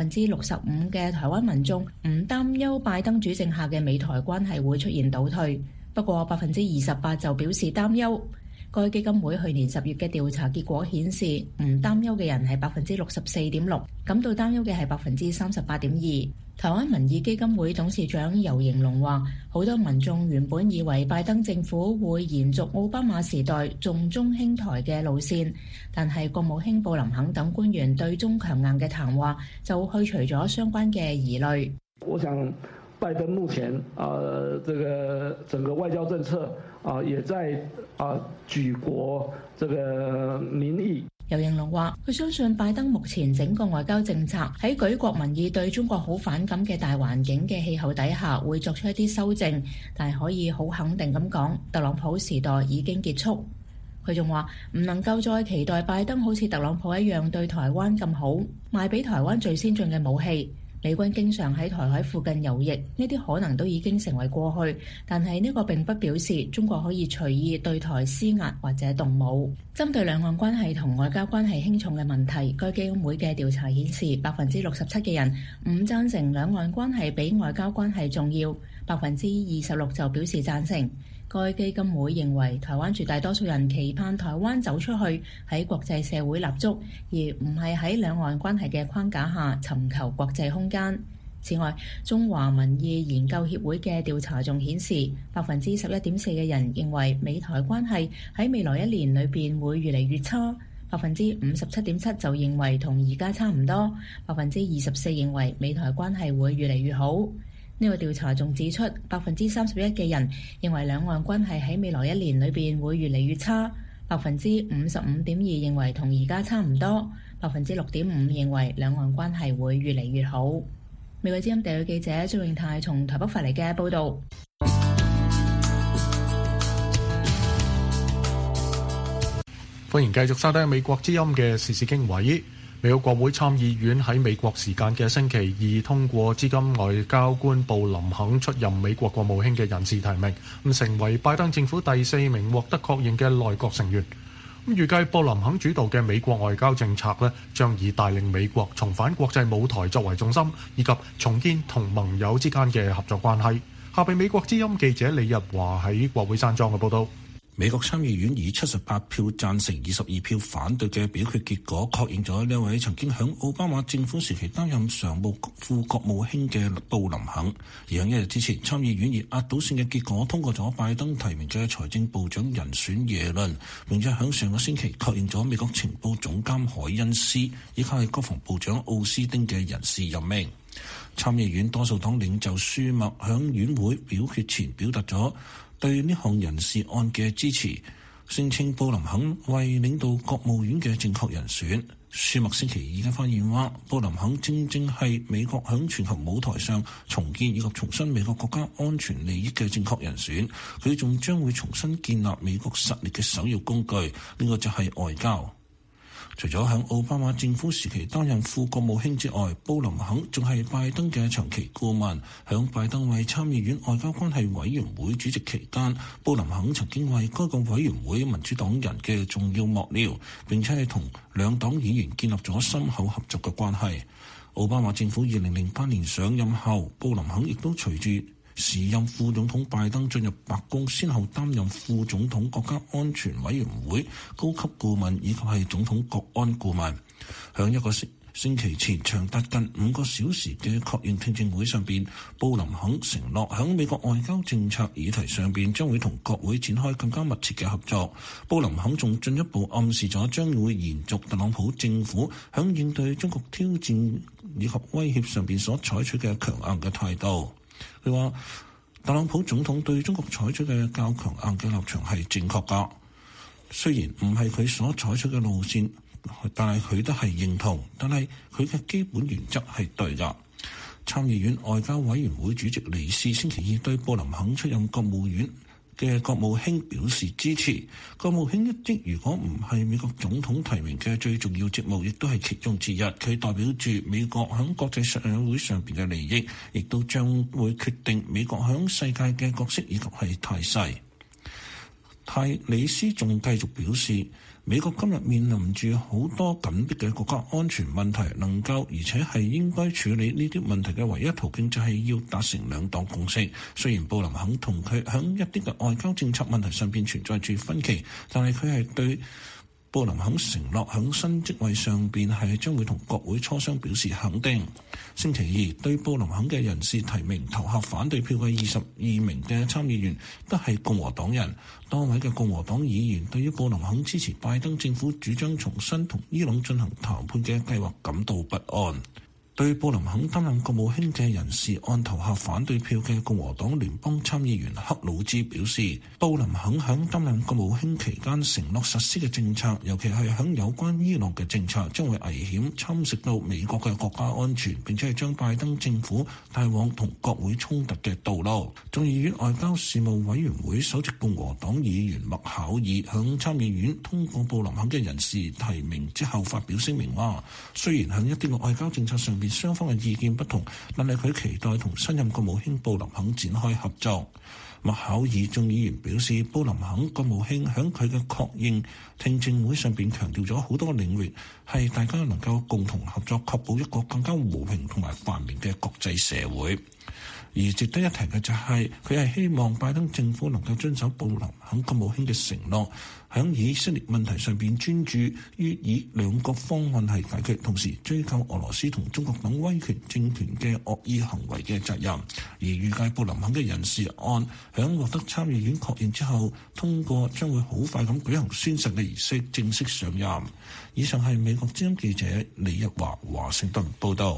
，65%嘅台灣民眾唔擔憂拜登主政下嘅美台關係會出現倒退，不過28%就表示擔憂。該基金會去年10月嘅調查結果顯示，唔擔憂嘅人係64.6%，感到擔憂嘅係38.2%。台灣民意基金會董事長游盈隆話，好多民眾原本以為拜登政府會延續奧巴馬時代重中輕台嘅路線，但係國務卿布林肯等官員對中強硬嘅談話就去除咗相關嘅疑慮。 我想拜登目前這個整個外交政策也在舉國這個民意。 游盈隆話，佢相信拜登目前整個外交政策喺舉國民意對中國好反感嘅大環境嘅氣候底下會作出一啲修正，但係可以好肯定咁講，特朗普時代已經結束。佢仲話唔能夠再期待拜登好似特朗普一樣對台灣咁好，賣俾台灣最先進嘅武器。美軍經常喺台海附近游弋，呢啲可能都已經成為過去，但係呢個並不表示中國可以隨意對台施壓或者動武。針對兩岸關係同外交關係輕重嘅問題，該基金會嘅調查顯示，67%嘅人唔贊成兩岸關係比外交關係重要，26%就表示贊成。該基金會認為，台灣絕大多數人期盼台灣走出去，喺國際社會立足，而唔係喺兩岸關係嘅框架下尋求國際空間。此外，中華民意研究協會嘅調查仲顯示，11.4%嘅人認為美台關係喺未來1年裏邊會越嚟越差，57.7%就認為同而家差唔多，24%認為美台關係會越嚟越好。呢個調查仲指出，31%嘅人認為兩岸關係喺未來1年裏邊會越嚟越差，55.2%認為同而家差唔多，6.5%認為兩岸關係會越嚟越好。美國之音地區記者張永泰從台北發嚟嘅報導。 歡迎繼續收聽美國之音嘅時事經緯。美國國會參議院喺美國時間嘅星期二通過至今外交官布林肯出任美國國務卿嘅人事提名，咁成為拜登政府第4名獲得確認嘅內閣成員。咁預計布林肯主導嘅美國外交政策將以帶領美國重返國際舞台作為重心，以及重建同盟友之間嘅合作關係。下邊美國之音記者李日華喺國會山莊嘅報導。 美國參議院以78票贊成、22票反對嘅表決結果，確認咗呢位曾經響奧巴馬政府時期擔任常務副國務卿嘅布林肯。而喺1日之前，參議院以壓倒性嘅結果通過咗拜登提名嘅財政部長人選耶倫，並且響上個星期確認咗美國情報總監凱恩斯以及係國防部長奧斯丁嘅人事任命。參議院多數黨領袖舒默響院會表決前表達咗對呢項人事案嘅支持，聲稱布林肯為領導國務院嘅正確人選。舒默星期二嘅發言話，布林肯正正係美國響全球舞台上重建以及重申美國國家安全利益嘅正確人選。佢仲將會重新建立美國實力嘅首要工具，呢個就係外交。除咗喺奧巴馬政府時期擔任副國務卿之外，布林肯仲係拜登嘅長期顧問。響拜登為參議院外交關係委員會主席期間，布林肯曾經為該個委員會民主黨人嘅重要幕僚，並且係同兩黨議員建立咗深厚合作嘅關係。奧巴馬政府2008年上任後，布林肯亦都隨住時任副總統拜登進入白宮，先後擔任副總統國家安全委員會高級顧問以及係總統國安顧問。響一個星期前長達近5個小時嘅確認聽證會上邊，布林肯承諾響美國外交政策議題上邊將會同國會展開更加密切嘅合作。布林肯仲進一步暗示咗將會延續特朗普政府響應對中國挑戰以及威脅上邊所採取嘅強硬嘅態度。佢話特朗普總統對中國採取嘅較強硬嘅立場係正確㗎，雖然唔係佢所採取嘅路線，但係佢都係認同，但係佢嘅基本原則係對㗎。參議院外交委員會主席李斯星期二對布林肯出任國務院嘅國務卿表示支持。國務卿一職如果唔係美國總統提名嘅最重要職務，亦都係其中之一。佢代表住美國響國際社會上邊嘅利益，亦都將會決定美國響世界嘅角色以及係態勢。李斯仲繼續表示，美國今日面臨住好多緊迫嘅國家安全問題，能夠而且係應該處理呢啲問題嘅唯一途徑就係要達成兩黨共識。雖然布林肯同佢響一啲嘅外交政策問題上邊存在住分歧，但係佢係對布林肯承諾響新職位上邊係將會同國會磋商表示肯定。星期二對布林肯嘅人事提名投下反對票嘅22名嘅參議員都係共和黨人。多位嘅共和黨議員對於布林肯支持拜登政府主張重新同伊朗進行談判嘅計劃感到不安。對布林肯擔任國務卿嘅人士按投下反對票嘅共和黨聯邦參議員克魯茲表示，布林肯響擔任國務卿期間承諾實施嘅政策，尤其係響有關伊朗嘅政策，將會危險侵蝕到美國嘅國家安全，並且係將拜登政府帶往同國會衝突嘅道路。眾議院外交事務委員會首席共和黨議員麥考爾響參議院通過布林肯嘅人事提名之後發表聲明話，雖然響一啲嘅外交政策上邊雙方嘅意見不同，但係佢期待同新任國務卿布林肯展開合作。麥考爾眾議員表示，布林肯國務卿響佢嘅確認聽證會上邊強調咗好多領域係大家能夠共同合作，確保一個更加和平同埋繁榮嘅國際社會。而值得一提嘅就係，佢係希望拜登政府能夠遵守布林肯國務卿嘅承諾，喺以色列問題上邊專注於以兩國方案係解決，同時追究俄羅斯同中國等威權政權嘅惡意行為嘅責任。而預計布林肯嘅人事案喺獲得參議院確認之後通過，將會好快咁舉行宣誓嘅儀式，正式上任。以上係美國之音記者李日華華盛頓報道。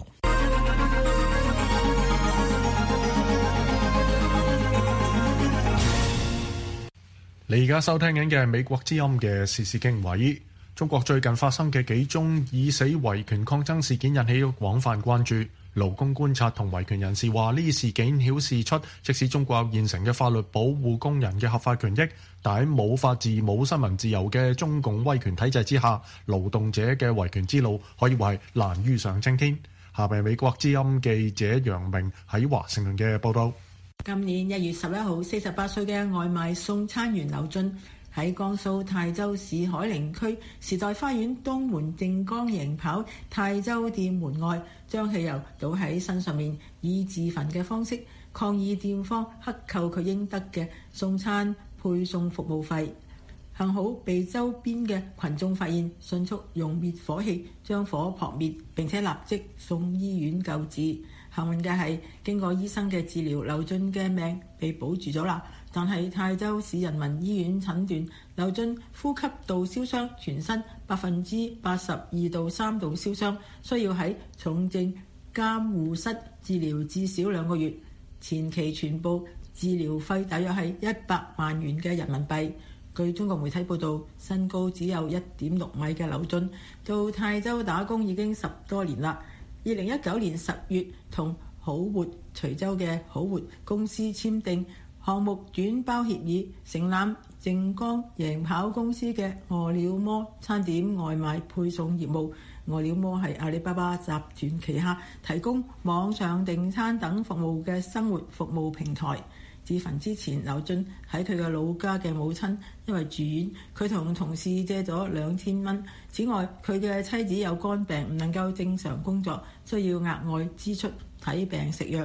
你而家收聽緊嘅係美國之音嘅時事經緯。中國最近發生嘅幾宗以死維權抗爭事件引起廣泛關注。勞工觀察同維權人士話，呢事件顯示出，即使中國有現成嘅法律保護工人嘅合法權益，但喺冇法治、冇新聞自由嘅中共威權體制之下，勞動者嘅維權之路可以話係難於上青天。下邊美國之音記者楊明喺華盛頓嘅報道。 今年1月11號，48歲嘅外賣送餐員劉俊喺江蘇泰州市海寧區時代花園東門靖江營跑泰州店門外，將汽油倒喺身上面，以自焚嘅方式抗議店方克扣佢應得嘅送餐配送服務費。幸好被周邊嘅群眾發現，迅速用滅火器將火撲滅，並且立即送醫院救治。幸運嘅係，經過醫生嘅治療，劉俊嘅命被保住咗啦。但係泰州市人民醫院診斷，劉俊呼吸道燒傷，全身82%到3度燒傷，需要喺重症監護室治療至少2個月。前期全部治療費大約係100萬元嘅人民幣。據中國媒體報道，身高只有1.6米嘅劉俊到泰州打工已經10多年啦。2019年10月同好活徐州嘅好活公司簽訂項目轉包協議，承攬靖江營跑公司嘅餓了麼餐點外賣配送業務。餓了麼係阿里巴巴集團旗下提供網上訂餐等服務嘅生活服務平台。自焚之前，劉俊喺佢嘅老家嘅母親因為住院，佢同同事借咗2000蚊。此外，佢嘅妻子有肝病，唔能夠正常工作，需要額外支出睇病食藥。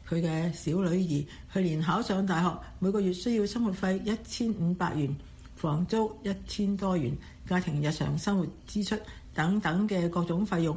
佢嘅小女兒去年考上大學，每個月需要生活費1500元，房租1000多元，家庭日常生活支出等等嘅各種費用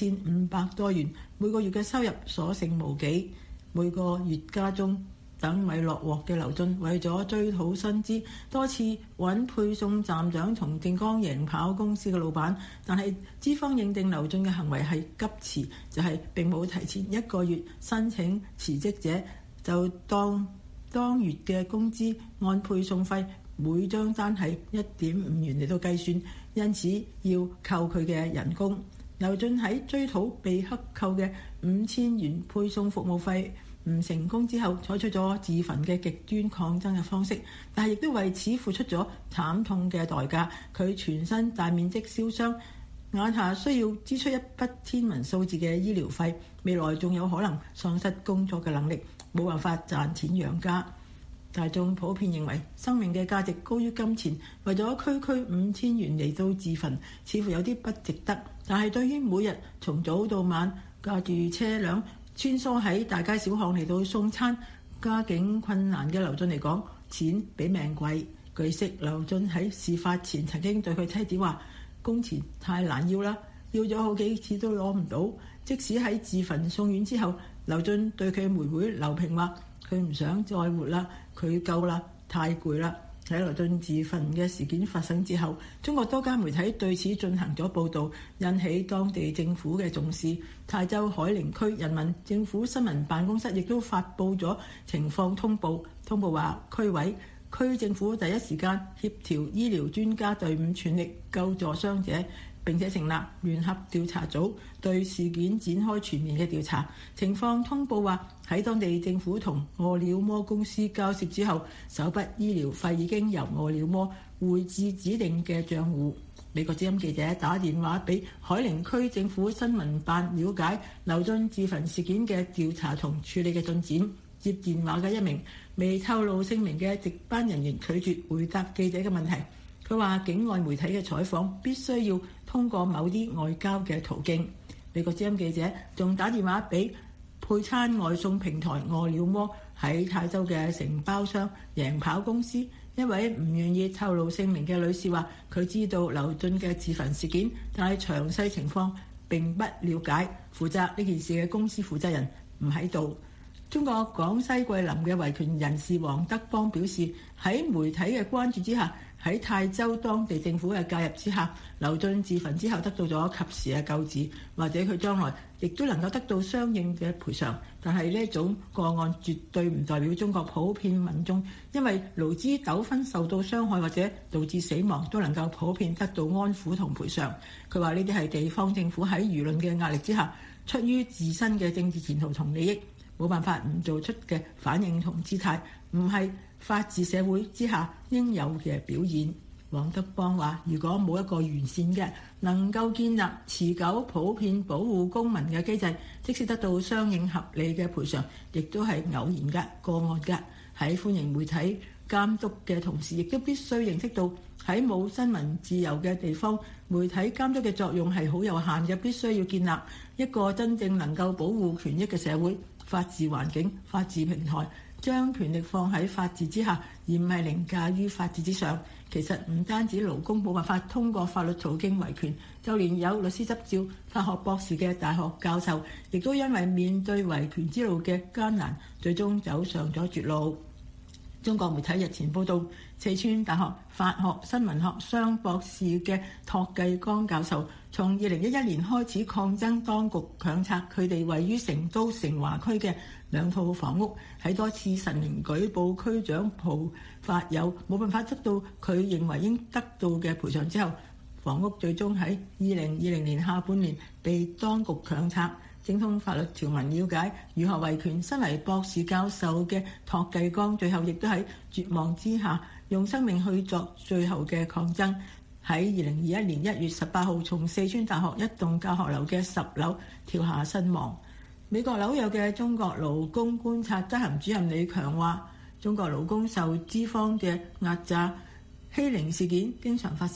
1500多元，每個月嘅收入所剩無幾。每個月家中等米落鑊嘅劉俊，為咗追討薪資，多次揾配送站長同正江贏跑公司嘅老闆，但係資方認定劉俊嘅行為係急辭，就係並冇提前1個月申請辭職者，就當月嘅工資按配送費每張單係1.5元嚟到計算，因此要扣佢嘅人工。劉俊喺追討被克扣嘅5000元配送服務費唔成功之後，採取咗自焚嘅極端抗爭嘅方式，但係亦都為此付出咗慘痛嘅代價。佢全身大面積燒傷，眼下需要支出一筆天文數字嘅醫療費，未來仲有可能喪失工作嘅能力，冇辦法賺錢養家。大眾普遍認為生命嘅價值高於金錢，為咗區5000元嚟到自焚，似乎有啲不值得。但係對於每日從早到晚駕住車輛穿梭喺大街小巷嚟到送餐，家境困難嘅劉俊嚟講，錢比命貴。據悉，劉俊喺事發前曾經對佢妻子話：工錢太難要啦，要咗好幾次都攞唔到。即使喺自焚送院之後，劉俊對佢妹妹劉平話：佢唔想再活啦，佢夠啦，太攰啦。喺劉俊自焚嘅事件發生之後，中國多家媒體對此進行咗報導，引起當地政府嘅重視。泰州海寧區人民政府新聞辦公室亦都發布咗情況通報，通報話區委、區政府第一時間協調醫療專家隊伍，全力救助傷者，並且成立聯合調查組，對事件展開全面嘅調查。情況通報話，喺當地政府同餓了麼公司交涉之後，首筆醫療費已經由餓了麼匯至指定嘅帳戶。美國之音記者打電話俾海寧區政府新聞辦了解劉俊自焚事件嘅調查同處理嘅進展。接電話嘅一名未透露姓名嘅值班人員拒絕回答記者嘅問題。佢話境外媒體嘅採訪必須要通過某啲外交嘅途徑。美國之音記者仲打電話俾配餐外送平台餓了麼喺泰州嘅承包商贏跑公司，一位唔願意透露姓名嘅女士話：佢知道劉俊嘅自焚事件，但係詳細情況並不了解。負責呢件事嘅公司負責人唔喺度。中國廣西桂林嘅維權人士黃德邦表示，喺媒體嘅關注之下，喺泰州當地政府嘅介入之下，劉俊自焚之後得到咗及時嘅救治，或者佢將來亦都能夠得到相應嘅賠償。但係呢一種個案絕對唔代表中國普遍民眾因為勞資糾紛受到傷害或者導致死亡都能夠普遍得到安撫同賠償。佢話呢啲係地方政府喺輿論嘅壓力之下，出於自身嘅政治前途同利益，冇辦法唔做出嘅反應同姿態，唔係法治社會之下應有嘅表現。黃德邦話：如果冇一個完善嘅能夠建立持久普遍保護公民嘅機制，即使得到相應合理嘅賠償，亦都係偶然嘅個案嘅。喺歡迎媒體監督嘅同時，亦都必須認識到喺冇新聞自由嘅地方，媒體監督嘅作用係好有限嘅。必須要建立一個真正能夠保護權益嘅社會、法治環境、法治平台，將權力放喺法治之下，而唔係凌駕於法治之上。其實唔單止勞工冇辦法通過法律途徑維權，就連有律師執照、法學博士嘅大學教授，亦都因為面對維權之路嘅艱難，最終走上咗絕路。中國媒體日前報道，四川大學法學新聞學雙博士嘅托繼剛教授，從2011年開始抗爭當局強拆佢哋位於成都成華區嘅2套房屋，喺多次實名舉報區長蒲發友冇辦法得到佢認為應得到嘅賠償之後，房屋最終喺2020年下半年被當局強拆。精通法律條文，了解如何維權，身為博士教授嘅托繼剛最後亦都喺絕望之下用生命去作最後嘅抗爭。喺2021年1月18號從四川大學一棟教學樓嘅10樓跳下身亡。美國紐約嘅中國勞工觀察執行主任李強話：中國勞工受資方嘅壓榨欺凌事件經常發生，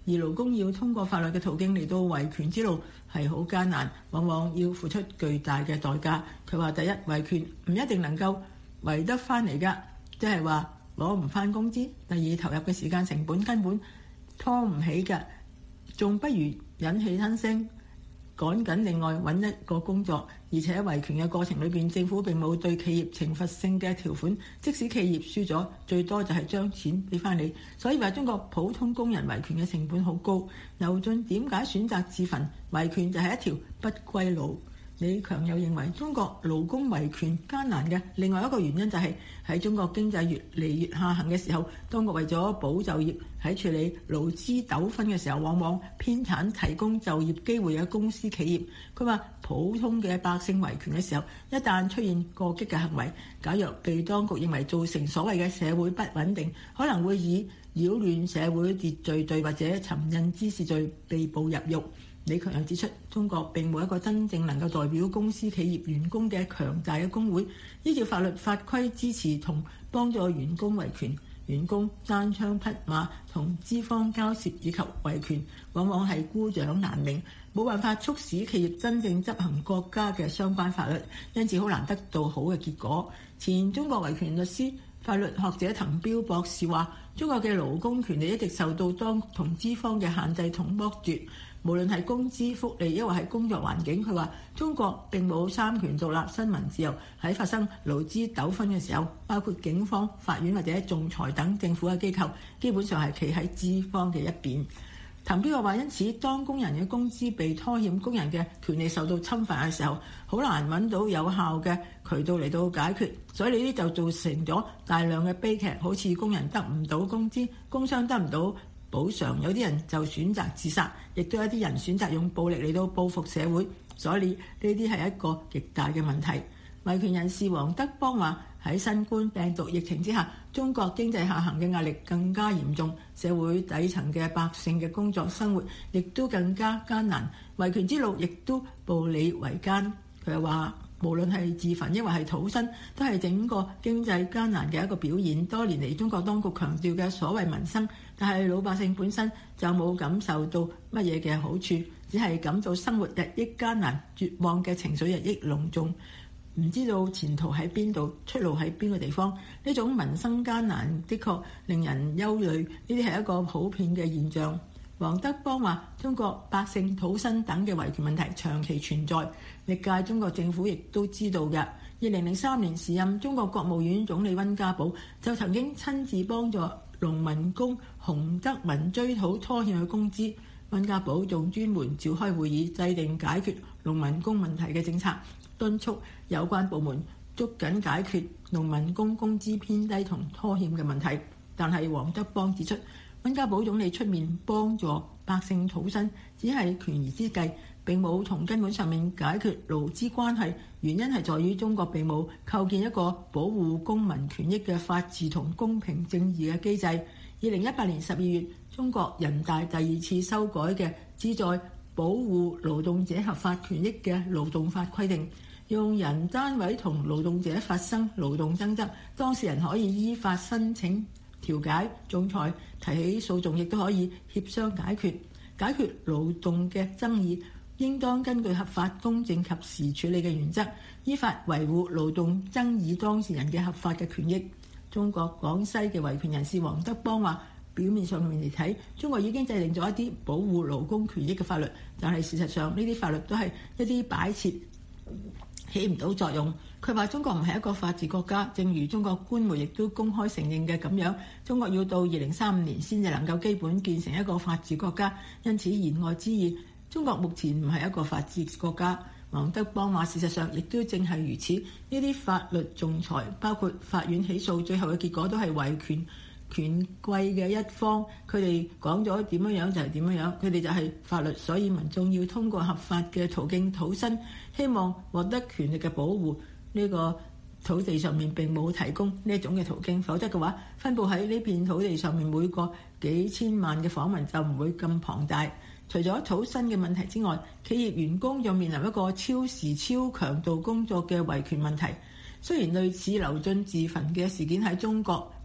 而勞工要通過法律嘅途徑嚟到維權之路係好艱難，往往要付出巨大嘅代價。佢話：第一，維權唔一定能夠維得翻嚟㗎，即係話攞唔翻工資；第二，投入嘅時間成本根本拖唔起㗎，仲不如忍氣吞聲，趕緊另外揾一個工作。而且維權嘅過程裏邊，政府並冇對企業懲罰性嘅條款，即使企業輸咗，最多就係將錢俾翻你。所以話中國普通工人維權嘅成本好高。牛津點解選擇自焚？維權就係一條不歸路。李強又認為中國勞工維權艱難嘅另外一個原因就係喺中國經濟越嚟越下行嘅時候，當局為咗保就業，喺處理勞資糾紛嘅時候，往往偏袒提供就業機會嘅公司企業。佢話普通嘅百姓維權嘅時候，一旦出現過激嘅行為，假若被當局認為造成所謂嘅社會不穩定，可能會以擾亂社會秩序罪或者尋釁滋事罪被捕入獄。李強又指出，中國並冇一個真正能夠代表公司企業員工嘅強大嘅工會，依照法律法規支持同幫助員工維權。員工單槍匹馬同資方交涉以及維權，往往係孤掌難鳴，冇辦法促使企業真正執行國家嘅相關法律，因此好難得到好嘅結果。前中國維權律師、法律學者滕彪博士話：中國嘅勞工權利一直受到當同資方嘅限制同剝奪。無論係工資福利，抑或係工作環境，佢話中國並冇三權獨立、新聞自由。喺發生勞資糾紛嘅時候，包括警方、法院或者仲裁等政府嘅機構，基本上係企喺資方嘅一邊。滕彪又話：因此，當工人嘅工資被拖欠、工人嘅權利受到侵犯嘅時候，好難揾到有效嘅渠道嚟到解決，所以呢啲就造成咗大量嘅悲劇，好似工人得唔到工資，工傷得唔到補償，有啲人就選擇自殺，亦都有啲人選擇用暴力嚟到報復社會，所以呢啲係一個極大嘅問題。維權人士黃德邦話：喺新冠病毒疫情之下，中國經濟下行嘅壓力更加嚴重，社會底層嘅百姓嘅工作生活亦都更加艱難，維權之路亦都步履維艱。佢又話：無論係自焚抑或係討薪，都係整個經濟艱難嘅一個表現。多年嚟，中國當局強調嘅所謂民生，但係老百姓本身就冇感受到乜嘢嘅好處，只係感到生活日益艱難，絕望嘅情緒日益濃重，唔知道前途喺邊度，出路喺邊個地方。呢種民生艱難的確令人憂慮，呢啲係一個普遍嘅現象。黃德邦話：中國百姓討薪等嘅維權問題長期存在，歷屆中國政府亦都知道嘅。2003年時任中國國務院總理溫家寶就曾經親自幫助農民工洪德民追討拖欠嘅工資。溫家寶仲專門召開會議，制定解決農民工問題嘅政策，敦促有關部門捉緊解決農民工工資偏低同拖欠嘅問題。但係黃德邦指出，溫家寶總理出面幫助百姓討薪，只係權宜之計，並冇從根本上面解決勞資關係。原因係在於中國並冇構建一個保護公民權益嘅法治同公平正義嘅機制。2018年12月，中國人大第二次修改嘅旨在保護勞動者合法權益嘅勞動法規定，用人單位同勞動者發生勞動爭執，當事人可以依法申請調解、仲裁、提起訴訟，亦都可以協商解決勞動嘅爭議，應當根據合法、公正及時處理嘅原則，依法維護勞動爭議當事人嘅合法嘅權益。中國廣西嘅維權人士黃德邦話：表面上面嚟睇，中國已經制定咗一啲保護勞工權益嘅法律，但係事實上呢啲法律都係一啲擺設，起唔到作用。佢話中國唔係一個法治國家，正如中國官媒亦都公開承認嘅咁樣，中國要到2035年先至能夠基本建成一個法治國家。因此言外之意，中國目前唔係一個法治國家。黃德邦話：事實上亦都正係如此，呢啲法律仲裁，包括法院起訴，最後嘅結果都係維權貴嘅一方，佢哋講咗點樣就係點樣，佢哋就係法律。所以民眾要通過合法嘅途徑討薪，希望獲得權力嘅保護。呢個土地上面並冇提供呢一種嘅途徑，否則嘅話，分佈喺呢片土地上面每個幾千萬嘅訪民就唔會咁龐大。除咗討薪嘅問題之外，企業員工又面臨一個超時超強度工作嘅維權問題。雖然類似劉俊自焚嘅事件喺中國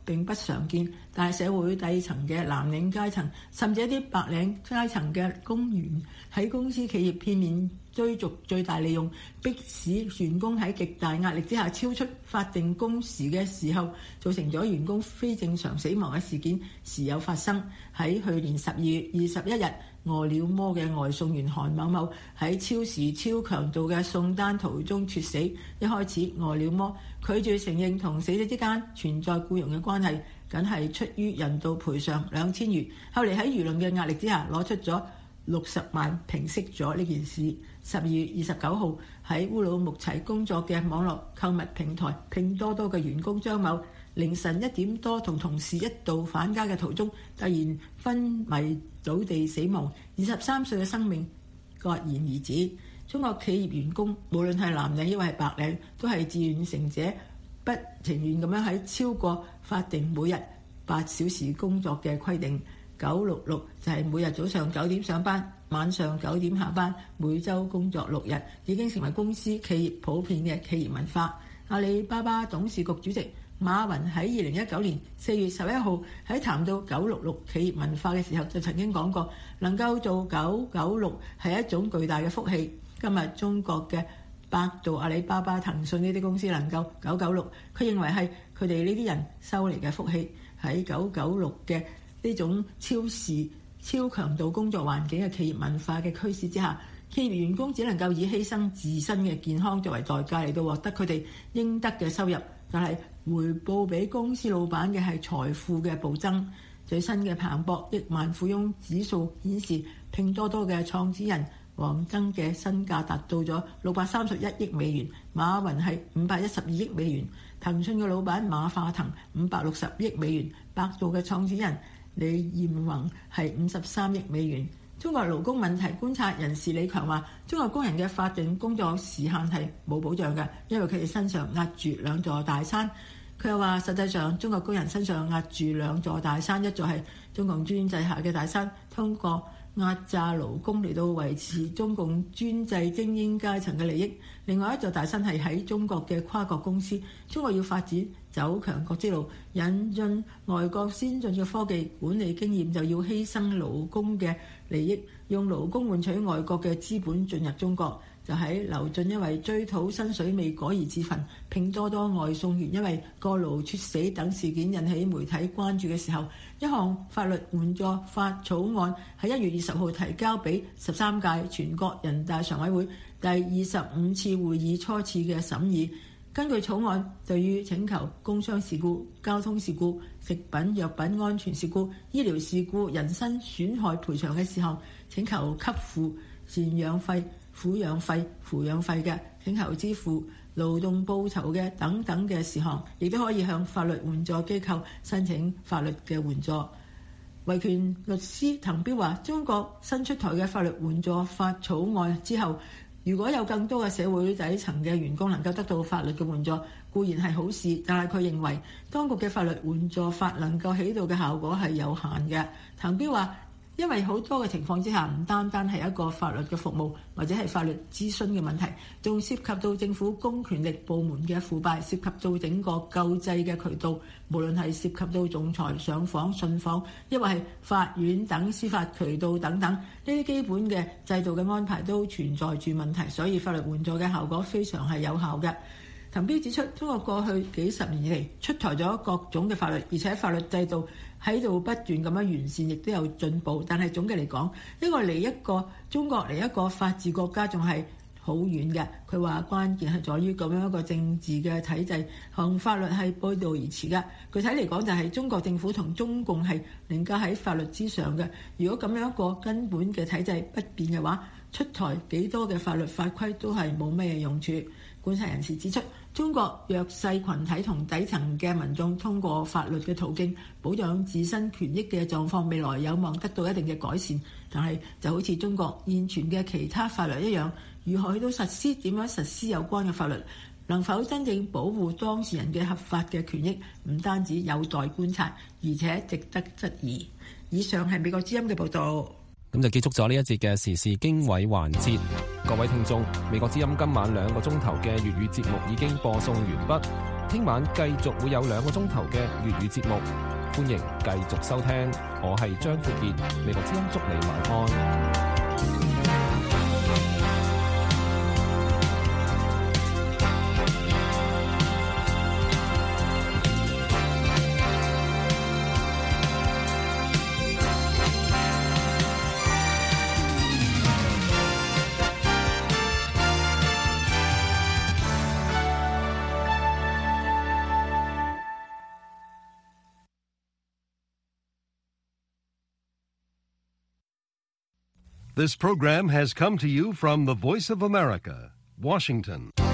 並不常見，但係社會底層嘅藍領階層，甚至一啲白領階層嘅工員喺公司企業片面追逐最大利用，迫使員工喺極大壓力之下超出法定工時嘅時候，造成咗員工非正常死亡嘅事件時有發生。喺去年12月21日，餓了麼嘅外送員韓某某喺超時超強度嘅送單途中猝死。一開始餓了麼拒絕承認同死者之間存在僱傭嘅關係，僅係出於人道賠償2000元。後嚟喺輿論嘅壓力之下，攞出咗60萬平息咗呢件事。12月29號喺烏魯木齊工作嘅網絡購物平台拼多多嘅員工張某，凌晨1點多同同事一道返家嘅途中，突然昏迷倒地死亡，23歲嘅生命戛然而止。中國企業員工無論係藍領抑或係白領，都係自願成者，不情願咁樣喺超過法定每日8小時工作嘅規定。966就係每日早上9點上班，晚上9點下班，每週工作6日，已經成為公司企業普遍嘅企業文化。阿里巴巴董事局主席馬雲喺2019年4月11號喺談到966企業文化嘅時候，就曾經講過，能夠做996係一種巨大嘅福氣。今日中國嘅百度、阿里巴巴、騰訊呢啲公司能夠996，佢認為係佢哋呢啲人收嚟嘅福氣。喺996嘅呢種超時超強度工作環境嘅企業文化嘅驅使之下，企業員工只能夠以犧牲自身嘅健康作為代價嚟到獲得佢哋應得嘅收入，但係回報俾公司老闆嘅係財富嘅暴增。最新嘅彭博億萬富翁指數顯示，拼多多嘅創始人黃崢嘅身價達到咗631億美元，馬雲係512億美元，騰訊嘅老闆馬化騰560億美元，百度嘅創始人李彥宏係53億美元。中國勞工問題觀察人士李強話：中國工人嘅法定工作時限係冇保障嘅，因為佢哋身上壓住兩座大山。佢又話：實際上，中國工人身上壓住兩座大山，一座係中共專制下嘅大山，通過壓榨勞工嚟到維持中共專制精英階層嘅利益；另外一座大山係喺中國嘅跨國公司。中國要發展走強國之路，引進外國先進嘅科技管理經驗，就要犧牲勞工嘅利益，用勞工換取外國嘅資本進入中國。就喺劉俊因為追討薪水未果而自焚，拼多多外送員因為過勞猝死等事件引起媒體關注嘅時候，一項法律援助法草案喺1月20號提交俾13屆全國人大常委會第25次會議初次嘅審議。根據草案，對於請求工傷事故、交通事故、食品藥品安全事故、醫療事故、人身損害賠償嘅事項，請求給付贍養費、撫養費、扶養費嘅，請求支付勞動報酬嘅等等嘅事項，亦都可以向法律援助機構申請法律嘅援助。維權律師滕彪話：中國新出台嘅法律援助法草案之後，如果有更多嘅社會底層嘅員工能夠得到法律嘅援助，固然係好事，但係佢認為當局嘅法律援助法能夠起到嘅效果係有限嘅。滕彪話：因為好多嘅情況之下，唔單單係一個法律嘅服務或者係法律諮詢嘅問題，仲涉及到政府公權力部門嘅腐敗，涉及到整個救濟嘅渠道，無論係涉及到仲裁、上訪、信訪，抑或係法院等司法渠道等等，呢啲基本嘅制度嘅安排都存在住問題，所以法律援助嘅效果非常係有效嘅。滕彪指出，中國過去幾十年以嚟出台咗各種嘅法律，而且法律制度喺度不斷咁樣完善，亦都有進步。但係總嘅嚟講，中國離一個法治國家仲係好遠嘅。佢話關鍵係在於咁樣一個政治嘅體制同法律係背道而馳嘅。具體嚟講，就係中國政府同中共係凌駕喺法律之上嘅。如果咁樣一個根本嘅體制不變嘅話，出台幾多嘅法律法規都係冇咩用處。觀察人士指出，中國弱勢群體同底層嘅民眾通過法律嘅途徑保障自身權益嘅狀況，未來有望得到一定嘅改善。但係就好似中國現存嘅其他法律一樣，如何去到實施、點樣實施有關嘅法律，能否真正保護當事人嘅合法嘅權益，唔單止有待觀察，而且值得質疑。以上係美國之音嘅報導。 咁就結束咗呢一節嘅時事經緯環節。各位聽眾，美國之音今晚2個鐘頭嘅粵語節目已經播送完畢。 聽晚繼續會有2個鐘頭嘅粵語節目，歡迎繼續收聽。我係張富傑，美國之音祝你晚安。 This program has come to you from the Voice of America, Washington.